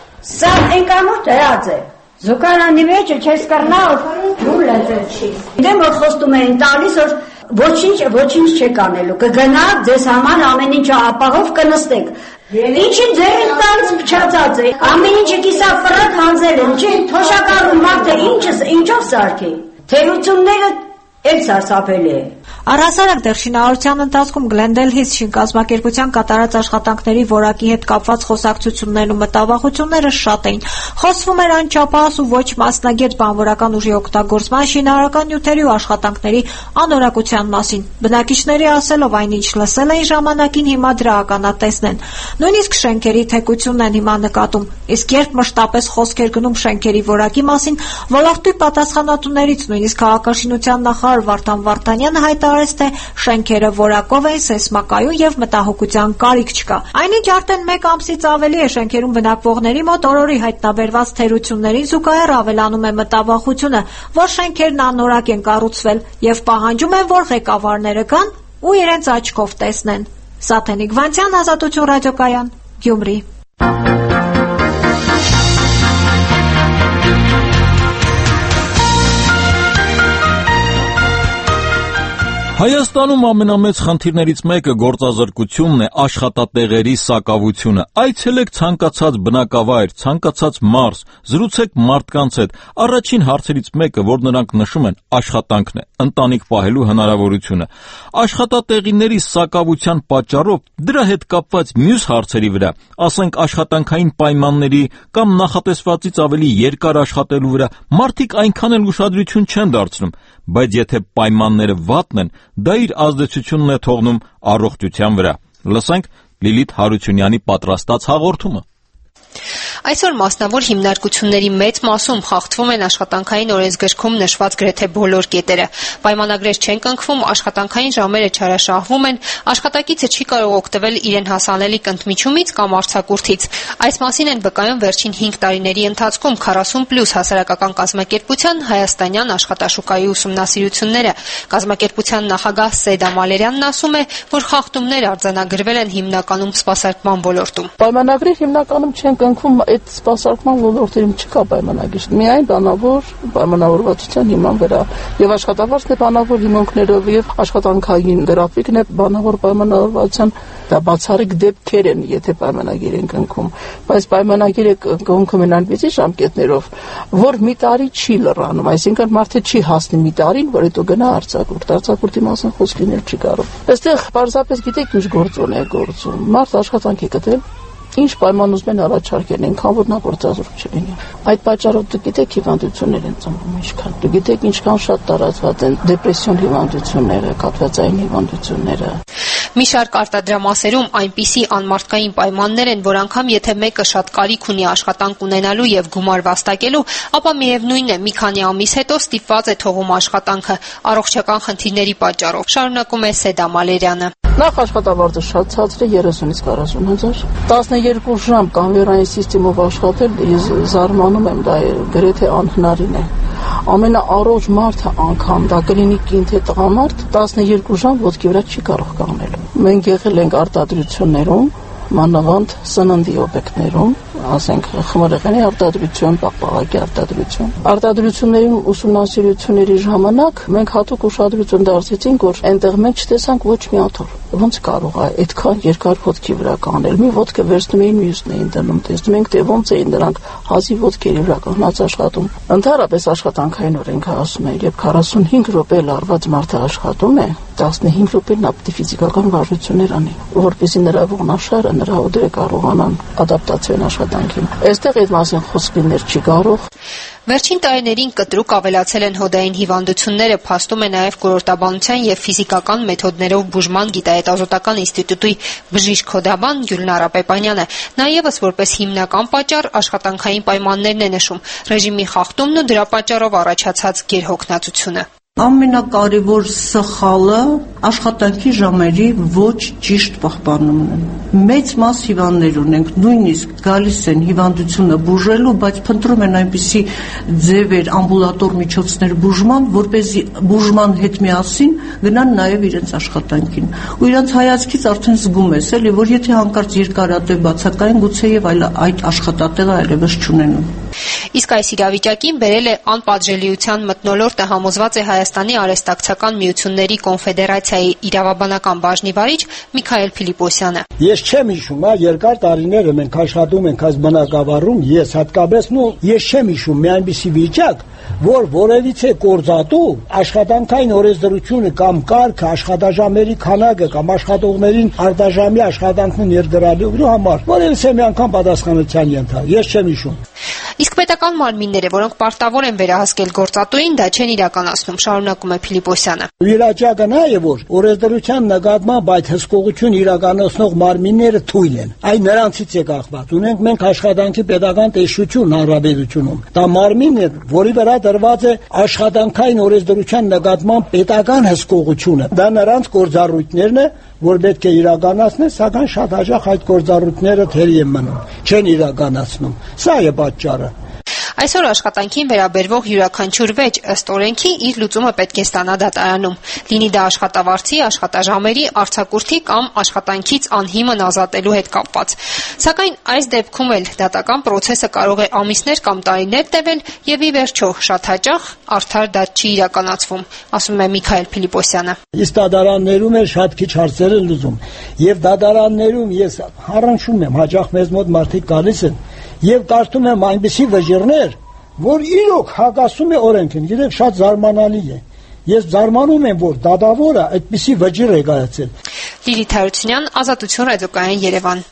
սա ենկամուր դրած է։ Զուգարանի մեջը չես կրնալ, դուր լեծեցի։ Դեմ որ խոստում էին տալիս, որ ոչինչ չեք անելու, կգնա ձեզ համար ամեն ինչը ապահով կնստեք։ Ինչի ձերին տալիս փչացած է, ամեն ինչը կիսաֆրատ հանձել են, չի, թոշակառու մարդը ինչով սարքի։ Թերությունները էլ սարսափելի է։ Առհասարակ դեռ շինարարության ընթացքում Գլենդել-Հիլզ շինկազմակերպության կատարած աշխատանքների որակի հետ կապված խոսակցություններն ու մտավախությունները շատ էին։ Խոսվում էր անչափահաս ու ոչ մասնագետ բանվորական ուժի օգտագործման, շինարարական նյութերի ու աշխատանքների անորակության մասին։ Բնակիչների ասելով այնինչ լսել էին ժամանակին հիմա դրականատեսն են։ Նույնիսկ շենքերի թեկությունն են հիմա նկատում։ Իսկ երբ մշտապես խոսք էր գնում շենքերի որակի մասին, ոլորտի պատասխանատուներից նույնիսկ քաղաքաշինության նախարար Վարդան Վարդանյանը հայտարարեց, թե շենքերը որակով են, սեյսմակայուն եւ մտահոգության կարիք չկա։ Այնինչ արդեն 1 ամսից ավելի է շենքերում բնակվողների մոտ օրորի հայտնաբերված թերություններին զուգահեռ ավելանում է մտավախությունը, որ շենքերն անորակ են կառուցվել եւ պահանջում են, որ ղեկավարները գան ու իրենց աչքով տեսնեն։ Սաթենիկ Վանցյան, Ազատություն ռադիոկայան, Գյումրի։ Հայաստանում ամենամեծ խնդիրներից մեկը գործազրկությունն է, աշխատատեղերի սակավությունը։ Այցելեք ցանկացած բնակավայր, ցանկացած մարզ, զրուցեք մարդկանց հետ։ Առաջին հարցերից մեկը, որ նրանք նշում են, աշխատանքն է, ընտանիք պահելու հնարավորությունը։ Աշխատատեղիների սակավության պատճառով դրա հետ կապված մյուս հարցերի վրա, ասենք աշխատանքային պայմանների կամ նախատեսվածից ավելի երկար աշխատելու վրա, մարդիկ այնքան էլ ուշադրություն չեն դարձնում, բայց եթե պայմանները վատն են, դա իր ազդեցությունն է թողնում առողջության վրա։ Լսենք Լիլիթ Հարությունյանի պատրաստած հաղորդումը։ Այսօր մասնավոր հիմնարկությունների մեծ մասում խախտվում են աշխատանքային օրենսգրքում նշված գրեթե բոլոր կետերը։ Պայմանագրեր չեն կնքվում, աշխատանքային ժամերը չարաշահվում են, աշխատակիցը չի կարող օգտվել իրեն հասանելիք ընդմիջումից կամ արձակուրդից։ Այս մասին են վկայում վերջին 5 տարիների ընթացքում 40+ հասարակական կազմակերպության հայաստանյան աշխատաշուկայի ուսումնասիրությունները։ Կազմակերպության նախագահ Սեդա Մալերյանն ասում է, որ խախտումներ արձանագրվել են հիմնականում սպասարկման ոլորտում։ Պայմանագրեր հիմնականում չեն կնքվում, այդ սպասարկման ոլորտերում չկա պայմանագիր։ Միայն բանավոր պայմանավորվածության հիման վրա եւ աշխատավարձն է բանավոր հիմունքներով եւ աշխատանքային գրաֆիկն է բանավոր պայմանավորվածության, դա բացառիկ դեպքեր են, եթե պայմանագիր են կնքում, բայց պայմանագիրը կնքում են այնպիսի ժամկետներով, որ մի տարի չի լրանում, այսինքն մարդը չի հասնի մի տարին, որ հետո գնա արձակուրդի մասին խոսք լինել չի կարող։ Այստեղ պարզապես գիտեք ինչ գործոն է գործում։ Մարդ աշխատանքի գտել ինչ պայման ուզում են առաջարկել, այնքան որ նա գործազուրկ չլինի։ Այդ պատճառով դուք գիտեք հիվանդություններ են ծնվում ինչքան։ Դուք գիտեք ինչքան շատ տարածված են դեպրեսիոն հիվանդությունները, կաթվածային հիվանդությունները։ Մի շարք արտադրամասերում այնպիսի անմարդկային պայմաններ են, որ անգամ եթե մեկը շատ կարիք ունի աշխատանք ունենալու եւ գումար վաստակելու, ապա միևնույն է, մի քանի ամիս հետո ստիպված է թողում աշխատանքը առողջական խնդիրների պատճառով։ Շարունակում է Սեդա Մալերյանը։ Նախ աշխատավարձը շատ ցածր է 30-ից 40 հազար։ 12 ժամ կամերային սիստեմով աշխատել, ես զարմանում եմ, դա գրեթե անհնարին է։ Ամենաառողջ մարդը անգամ դա կլինիկին թե տղամարդ 12 ժամ ոտքի վրա չի կարող կանգնել։ Մենք եղել ենք արտադրություններում, մանավանդ սննդի օբյեկտներում, ասենք խմորեղենի արտադրություն, պաղպաղակի արտադրություն։ Արտադրությունների ուսումնասիրությունների ժամանակ մենք հատուկ ուշադրություն դարձրեցինք, որ այնտեղ մենք չտեսանք ոչ մի աթոռ։ Ոնց կարող է այդքան երկար ոտքի վրա կանգնել։ Մի ոտքը վերցնում էին, մյուսն էին դնում, տեսնում ենք, թե ոնց էին նրանք հազի ոտքերի վրա կանգնած աշխատում։ Ընդհանրապես աշխատանքային օրենքը ասում է, երբ 45 րոպե լարված մարդը աշխատում է, 15 րոպեն նա պետք է ֆիզիկական վարժություններ անի, որպեսզի նրա ողնաշարը, նրա ուդերը կարողանան ադապտացիոն աշխատանքին։ Այստեղ այդ մասին խոսք լինել չի կարող։ Վերջին տարիներին կտրուկ ավելացել են հոդային հիվանդությունները, փաստում է նաև կուրորտաբանության եւ ֆիզիկական մեթոդներով բուժման գիտահետազոտական ինստիտուտի բժիշկ հոդաբան Գյուլնարա Պեպանյանը։ Նա եւս որպես հիմնական պատճառ աշխատանքային պայմաններն է նշում, ռեժիմի խախտումն ու դրա պատճառով առաջացած գերհոգնածությունը։ Ամենակարևոր սխալը աշխատանքի ժամերի ոչ ճիշտ պահպանումն է։ Մեծ մաս հիվանդներ ունենք, նույնիսկ գալիս են հիվանդությունը բուժելու, բայց փնտրում են այնպիսի ձևեր, ամբուլատոր միջոցներ բուժման, որպեսզի բուժման հետ միասին գնան նաև իրենց աշխատանքին։ Ու իրենց հայացքից արդեն զգում ես, էլի, որ եթե հանկարծ երկարատև բացակային գուցեև այդ աշխատատեղը այլևս չունենում։ Իսկ այս իրավիճակին բերել է անպատժելիության մթնոլորտը, համոզված է Հայաստանի արհեստակցական միությունների կոնֆեդերացիայի իրավաբանական բաժնի վարիչ Միքայել Փիլիպոսյանը։ Ես չեմ հիշում, երկար տարիներ մենք աշխատում ենք այս բնակավարում, ես հատկապես ես չեմ հիշում մի այնպիսի վիճակ, որ որևիցե կորզատու աշխատանքային օրենսդրությունը կամ կարգը, աշխատաժամերի քանակը կամ աշխատողներին արտաժամի աշխատանքն ներգրավելու համար որևիցե մի անգամ պատասխանատվության ենթարկել, ես չեմ հիշում։ Իսկ պետական մարմինները, որոնք պարտավոր են վերահսկել գործատուին, դա չեն իրականացնում, շարունակում է Փիլիպոսյանը։ Իրավիճակը նա է, որ օրենսդրության նկատմամբ այդ հսկողություն իրականացնող մարմինները թույլ են։ Այն նրանցից է կախված։ Ունենք մենք աշխատանքի պետական տեսչություն հանրապետությունում։ Դա մարմինն է, որի վրա դրված է աշխատանքային օրենսդրության նկատմամբ պետական հսկողությունը։ Դա նրանց գործառույթներն է, որ պետք է իրականացնել, սակայն շատ հաճախ այդ գործառույթները թերի են մնում, չեն իրականացնում։ Սա է պատճառը։ Այսօր աշխատանքին վերաբերվող յուրաքանչյուր վեճ ըստ օրենքի իր լուծումը պետք է ստանա դատարանում, լինի դա աշխատավարձի, աշխատաժամերի, արձակուրդի կամ աշխատանքից անհիմն ազատելու հետ կապված։ Սակայն այս դեպքում էլ դատական process-ը կարող է ամիսներ կամ տարիներ տևել եւ ի վերջո շատ հաճախ արդար դատ չի իրականացվում, ասում է Միքայել Փիլիպոսյանը։ Իսկ դատարաններում էլ շատ քիչ հարցեր են լուծում եւ դատարաններում ես առնչում եմ հաճախ մեզ մոտ մարդիկ գալիս են եւ կարդում եմ այնպիսի վճիռներ, որ իրոք հակասում է օրենքին, գիտեք, շատ զարմանալի է։ Ես զարմանում եմ, որ դատավորը այդպիսի վճիռ է կայացել։ Լիլիթ Հարությունյան, Ազատություն ռադիոկայան, Երևան։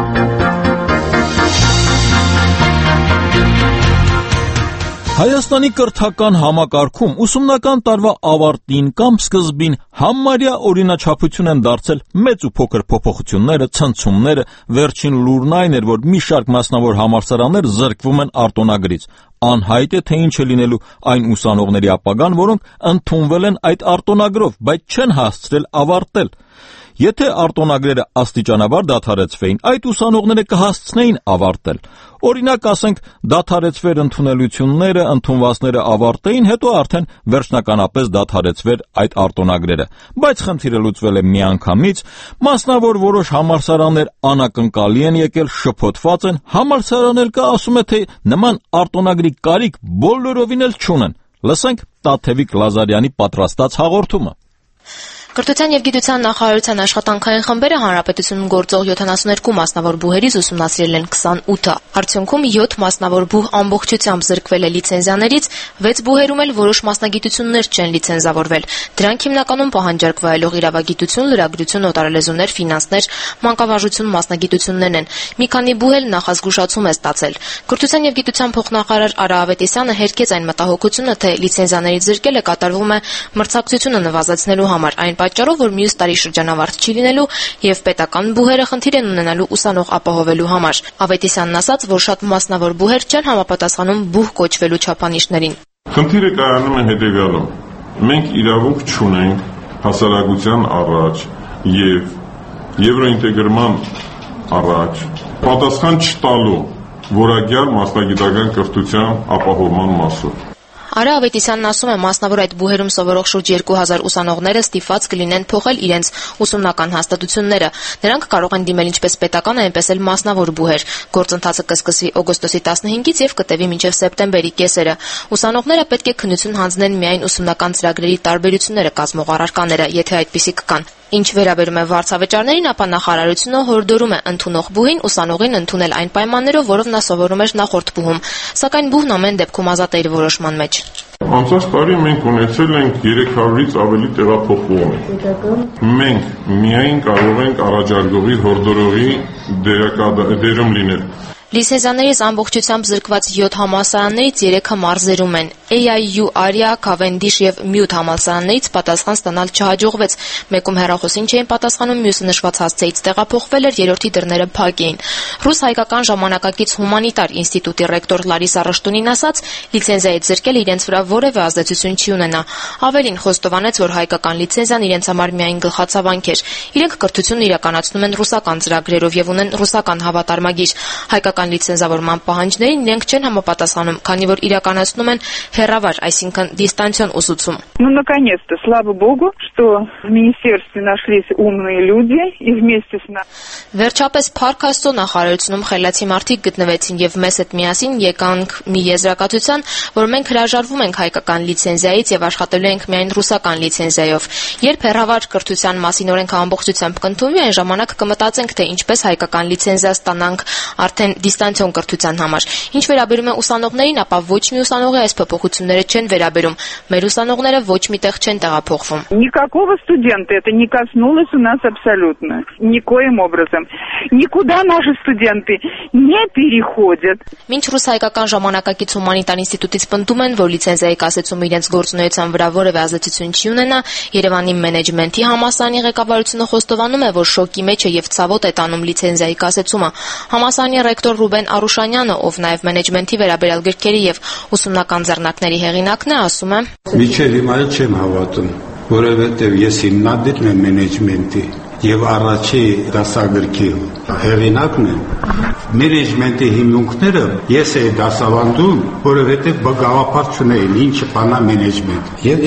Հայաստանի կրթական համակարգում ուսումնական տարվա ավարտին կամ սկզբին համարյա օրինաչափություն են դարձել մեծ ու փոքր փոփոխությունները, ցնցումները, վերջին լուրն այն էր, որ մի շարք մասնավոր համալսարաններ զրկվում են արտոնագրից։ Անհայտ է, թե ինչ է լինելու այն ուսանողների ապագան, որոնք ընդունվել են այդ արտոնագրով, բայց չեն հասցրել ավարտել։ Եթե արտոնագրերը աստիճանաբար դադարեցվեին, այդ ուսանողները կհասցնեին ավարտել։ Օրինակ, ասենք, դադարեցվեր ընդունելությունները, ընդունվածները ավարտեին, հետո արդեն վերջնականապես դադարեցվեր այդ արտոնագրերը։ Բայց խնդիրը լուծվել է միանգամից, մասնավոր որոշ համալսարաններ անակնկալի են եկել, շփոթված են, համալսարան էլ կա ասում է, թե նման արտոնագրի կարիք բոլորովին էլ չունեն։ Լսենք Տաթևիկ Լազարյանի պատրաստած հաղորդումը։ Կրթության և գիտության նախարարության աշխատանքային խմբերը հանրապետությունում գործող 72 մասնավոր բուհերից ուսումնասիրել են 28-ը։ Արդյունքում 7 մասնավոր բուհ ամբողջությամբ զրկվել է լիցենզիաներից, 6 բուհերում էլ որոշ մասնագիտություններ չեն լիցենզավորվել։ Դրանք հիմնականում պահանջարկվայելող իրավագիտություն, լրագրություն, օտարալեզուներ, ֆինանսներ, մանկավարժություն մասնագիտություններն են։ Մի քանի բուհ էլ նախազգուշացում է ստացել։ Կրթության և գիտության փոխնախարար Արա Ավետիսյանը հերքեց այն մտահոգությունը, թե լիցենզիաներից զրկելը կատարվում է մրցակցությունը նվազեցնելու համար, այն պատճառով, որ մյուս տարի շրջանավարտ չի լինելու եւ պետական բուհերը խնդիր են ունենալու ուսանող ապահովելու համար։ Ավետիսյանն ասաց, որ շատ մասնավոր բուհեր չեն համապատասխանում բուհ կոչվելու չափանիշներին։ Խնդիրը կայանում է հետեւյալում. մենք իրավունք չունենք հասարակության առաջ եւ եվրոինտեգրման առաջ պատասխան չտալու որակյալ մասնագիտական կրթության ապահովման մասով։ Արա Ավետիսյանն ասում է, մասնավոր այդ բուհերում սովորող շուրջ 2000 ուսանողները ստիպված կլինեն փոխել իրենց ուսումնական հաստատությունները։ Նրանք կարող են դիմել ինչպես պետական, այնպես էլ մասնավոր բուհեր։ Գործընթացը կսկսվի օգոստոսի 15-ից եւ կտևի մինչեւ սեպտեմբերի կեսերը։ Ուսանողները պետք է քննություն հանձնեն միայն ուսումնական ծրագրերի տարբերությունները կազմող առարկաները, եթե այդպիսիք կան։ Ինչ վերաբերում է վարձավճարներին, ապա նախարարությունը հորդորում է ընդունող բուհին ուսանողին ընդունել այն պայմաններով, որով նա սովորում էր նախորդ բուհում, սակայն բուհն ամեն դեպքում ազատ է իր որոշման մեջ։ Անցած տարի մենք ունեցել ենք 300-ից ավելի տեղափոխում։ Մենք միայն կարող ենք առաջարկողի, հորդորողի դերում լինել։ Լիցենզիաներից ամբողջությամբ զրկված 7 համալսարաններից 3-ը մարզերում են։ AIU, Aria, Cavendish եւ Mute համալսարաններից պատասխան ստանալ չհաջողվեց։ Մեկում հեռախոսին չէին պատասխանում, մյուսը նշված հասցեից տեղափոխվել էր, երրորդի դռները փակ էին։ Ռուս-հայկական ժամանակակից հումանիտար ինստիտուտի ռեկտոր Լարիսա Ռշտունին ասաց, լիցենզիայից զրկել իրենց վրա որևէ ազդեցություն չի ունենա։ Ավելին խոստովանեց, որ հայկական լիցենզիան իրենց համար միայն գլխացավանք էր։ Իրենք կրթությունն իրականացնում են ռուսական ծրագրերով եւ ունեն ռուսական հավատարմագիր։ Հայկական լիցենզավորման պահանջներին իրենք չեն համապատասխանում, քանի որ իրականացնում են հեռավար, այսինքն դիստանցիոն ուսուցում։ Ну, наконец-то, слава богу, что в министерстве нашлись умные люди и вместе с нами. Վերջապես Փառք Աստծո նախարարությունում խելացի մարդիկ գտնվեցին եւ մեզ հետ միասին եկանք մի եզրակացության, որ մենք հրաժարվում ենք հայկական լիցենզիայից եւ աշխատելու ենք միայն ռուսական լիցենզիայով։ Երբ հեռավար կրթության մասին օրենքը ամբողջությամբ կընդունվի, այն ժամանակ կմտածենք, թե ինչպես հայկական լիցենզիա ստանանք արդեն դիստանցիոն կրթության համար։ Ինչ վերաբերում է ուսանողներին, ապա ոչ մի ուսանողի այս փոփոխությունները չեն վերաբերում։ Մեր ուսանողները ոչ միտեղ չեն տեղափոխվում։ Никакого студента это не коснулось у нас абсолютно. Никоим образом. Никуда наши студенты не переходят. Մինչ ռուս-հայկական ժամանակակից հումանիտար ինստիտուտից պնդում են, որ լիցենզիայի կասեցումը իրենց գործունեության վրա որևէ ազդեցություն չի ունենա, Երևանի մենեջմենթի համալսարանի ղեկավարությունը խոստովանում է, որ շոկի մեջ է եւ ցավոտ է տանում լիցենզիայի կասեցումը։ Համալսարանի ռեկտոր Ռուբեն Արուշանյանը, ով նաեւ մենեջմենթի վերաբերյալ գրքերի եւ ուսումնական ձեռնարկների հեղինակն է, ասում է. Միջև հիմա չեմ հավատում, որովհետեւ ես հիմնադիրն եմ մենեջմենթի եւ առաջի դասագրքի հեղինակն է։ Մենեջմենտի հիմունքները ես էի դասավանդում, որովհետեւ գաղափար չունեին ինչ բանա մենեջմենտ։ Եվ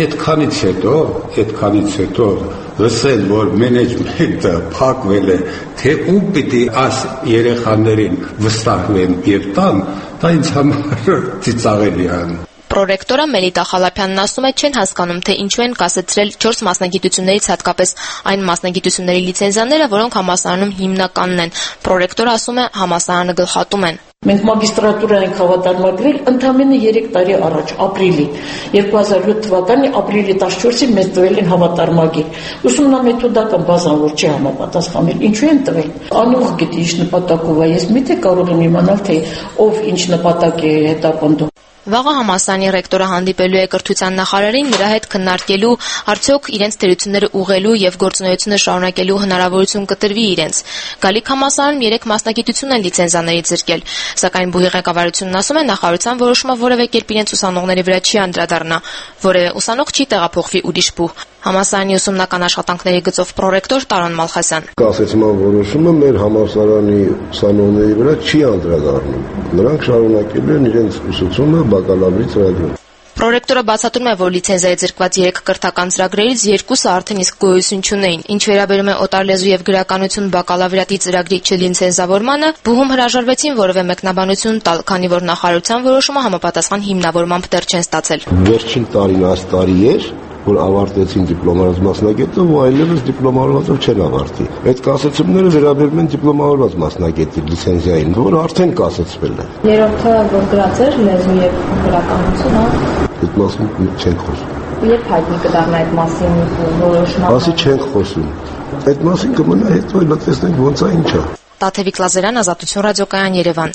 այդքանից հետո լսել, որ մենեջմենտը փակվել է, թե ում պիտի աս երեխաներին վստահվեն եւ տան, դա ինձ համար ծիծաղելի է։ Պրոռեկտորը Մելիտա Խալափյանն ասում է, չեն հասկանում, թե ինչու են կասեցրել 4 մասնագիտություններից հատկապես այն մասնագիտությունների լիցենզիաները, որոնք համալսարանում հիմնականն են։ Պրոռեկտորը ասում է, համալսարանը գլխատում են։ Մենք մագիստրատուրա ենք հավատարմագրել ընդամենը 3 տարի առաջ, ապրիլի 2007 թվականի ապրիլի 14-ին մեզ տվել են հավատարմագիր։ Ուսումնամեթոդական բազան որ չի համապատասխանել, ինչու են տվել։ Անուղ գիտի ինչ նպատակով է, ես միթե կարող եմ իմանալ, թե ով ինչ նպատակ է հետապնդում։ Վաղը համալսարանի ռեկտորը հանդիպելու է կրթության նախարարին, նրա հետ քննարկելու արդյոք իրենց թերությունները ուղղելու եւ գործունեությունը շարունակելու հնարավորություն կտրվի իրենց։ Գալիք համալսարանում 3 մասնագիտություն են լիցենզիաներից զրկել, սակայն բուհի ղեկավարությունն ասում է նախարարության որոշումը որևէ կերպ իրենց ուսանողների վրա չի անդրադառնա, որևէ ուսանող չի տեղափոխվի ուրիշ բուհ։ Համալսարանի ուսումնական աշխատանքների գծով պրոռեկտոր Տարոն Մալխասյան։ Կասեցման որոշումը մեր համալսարանի ուսանողների վրա չի անդրադառնում։ Նրանք շարունակելու են իրենց ուսուցումը բակալավրի ծրագրում։ Պրոռեկտորը բացատրում է, որ լիցենզիայի զրկված 3 կրթական ծրագրերից 2-ը արդեն իսկ գոյություն չունեին։ Ինչ վերաբերում է օտարլեզու եւ գրականություն բակալավրիատի ծրագրի չլիցենզավորմանը, բուհում հրաժարվեցին որևէ մեկնաբանություն տալ, քանի որ նախարարության որոշումը համապատասխան հիմնավորմամբ դեռ չեն ստացել։ Վերջին տարին այս տարի էր, որ ավարտեցին դիպլոմավորված մասնագետը, ու այլևս դիպլոմավորվածով չեն ավարտի։ Այդ կասեցումները վերաբերում են դիպլոմավորված մասնագետի լիցենզիային, որը արդեն կասեցվել է։ Երրորդը որ գրած էր լեզու եւ գրականություն, այդ մասին չենք խոսում։ Երբ հայտնի կդառնա այդ մասին որոշումը։ Մասի չենք խոսում։ Այդ մասին կմնա հետո լսենք ոնց է ինչա։ Տաթևիկ Լազարյան, Ազատություն ռադիոկայան, Երևան։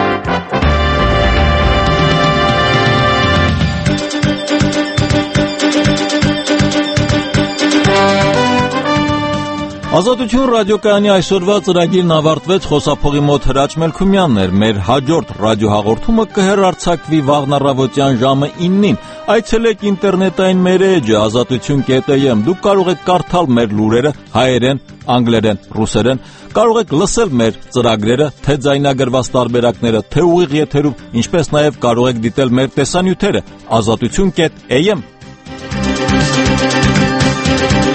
Ազատություն ռադիոկայանի այսօրվա ծրագիրն ավարտվեց, խոսափողի մոտ Հրաչ Մելքումյանն էր։ Մեր հաջորդ ռադիոհաղորդումը կհեռարձակվի վաղն առավոտյան ժամը 9-ին։ Այցելեք ինտերնետային մեր էջը azatutun.am։ Դուք կարող եք կարդալ մեր լուրերը հայերեն, անգլերեն, ռուսերեն, կարող եք լսել մեր ծրագրերը, թե ձայնագրված տարբերակները, թե ուղիղ եթերում, ինչպես նաև կարող եք դիտել մեր տեսանյութերը azatutun.am։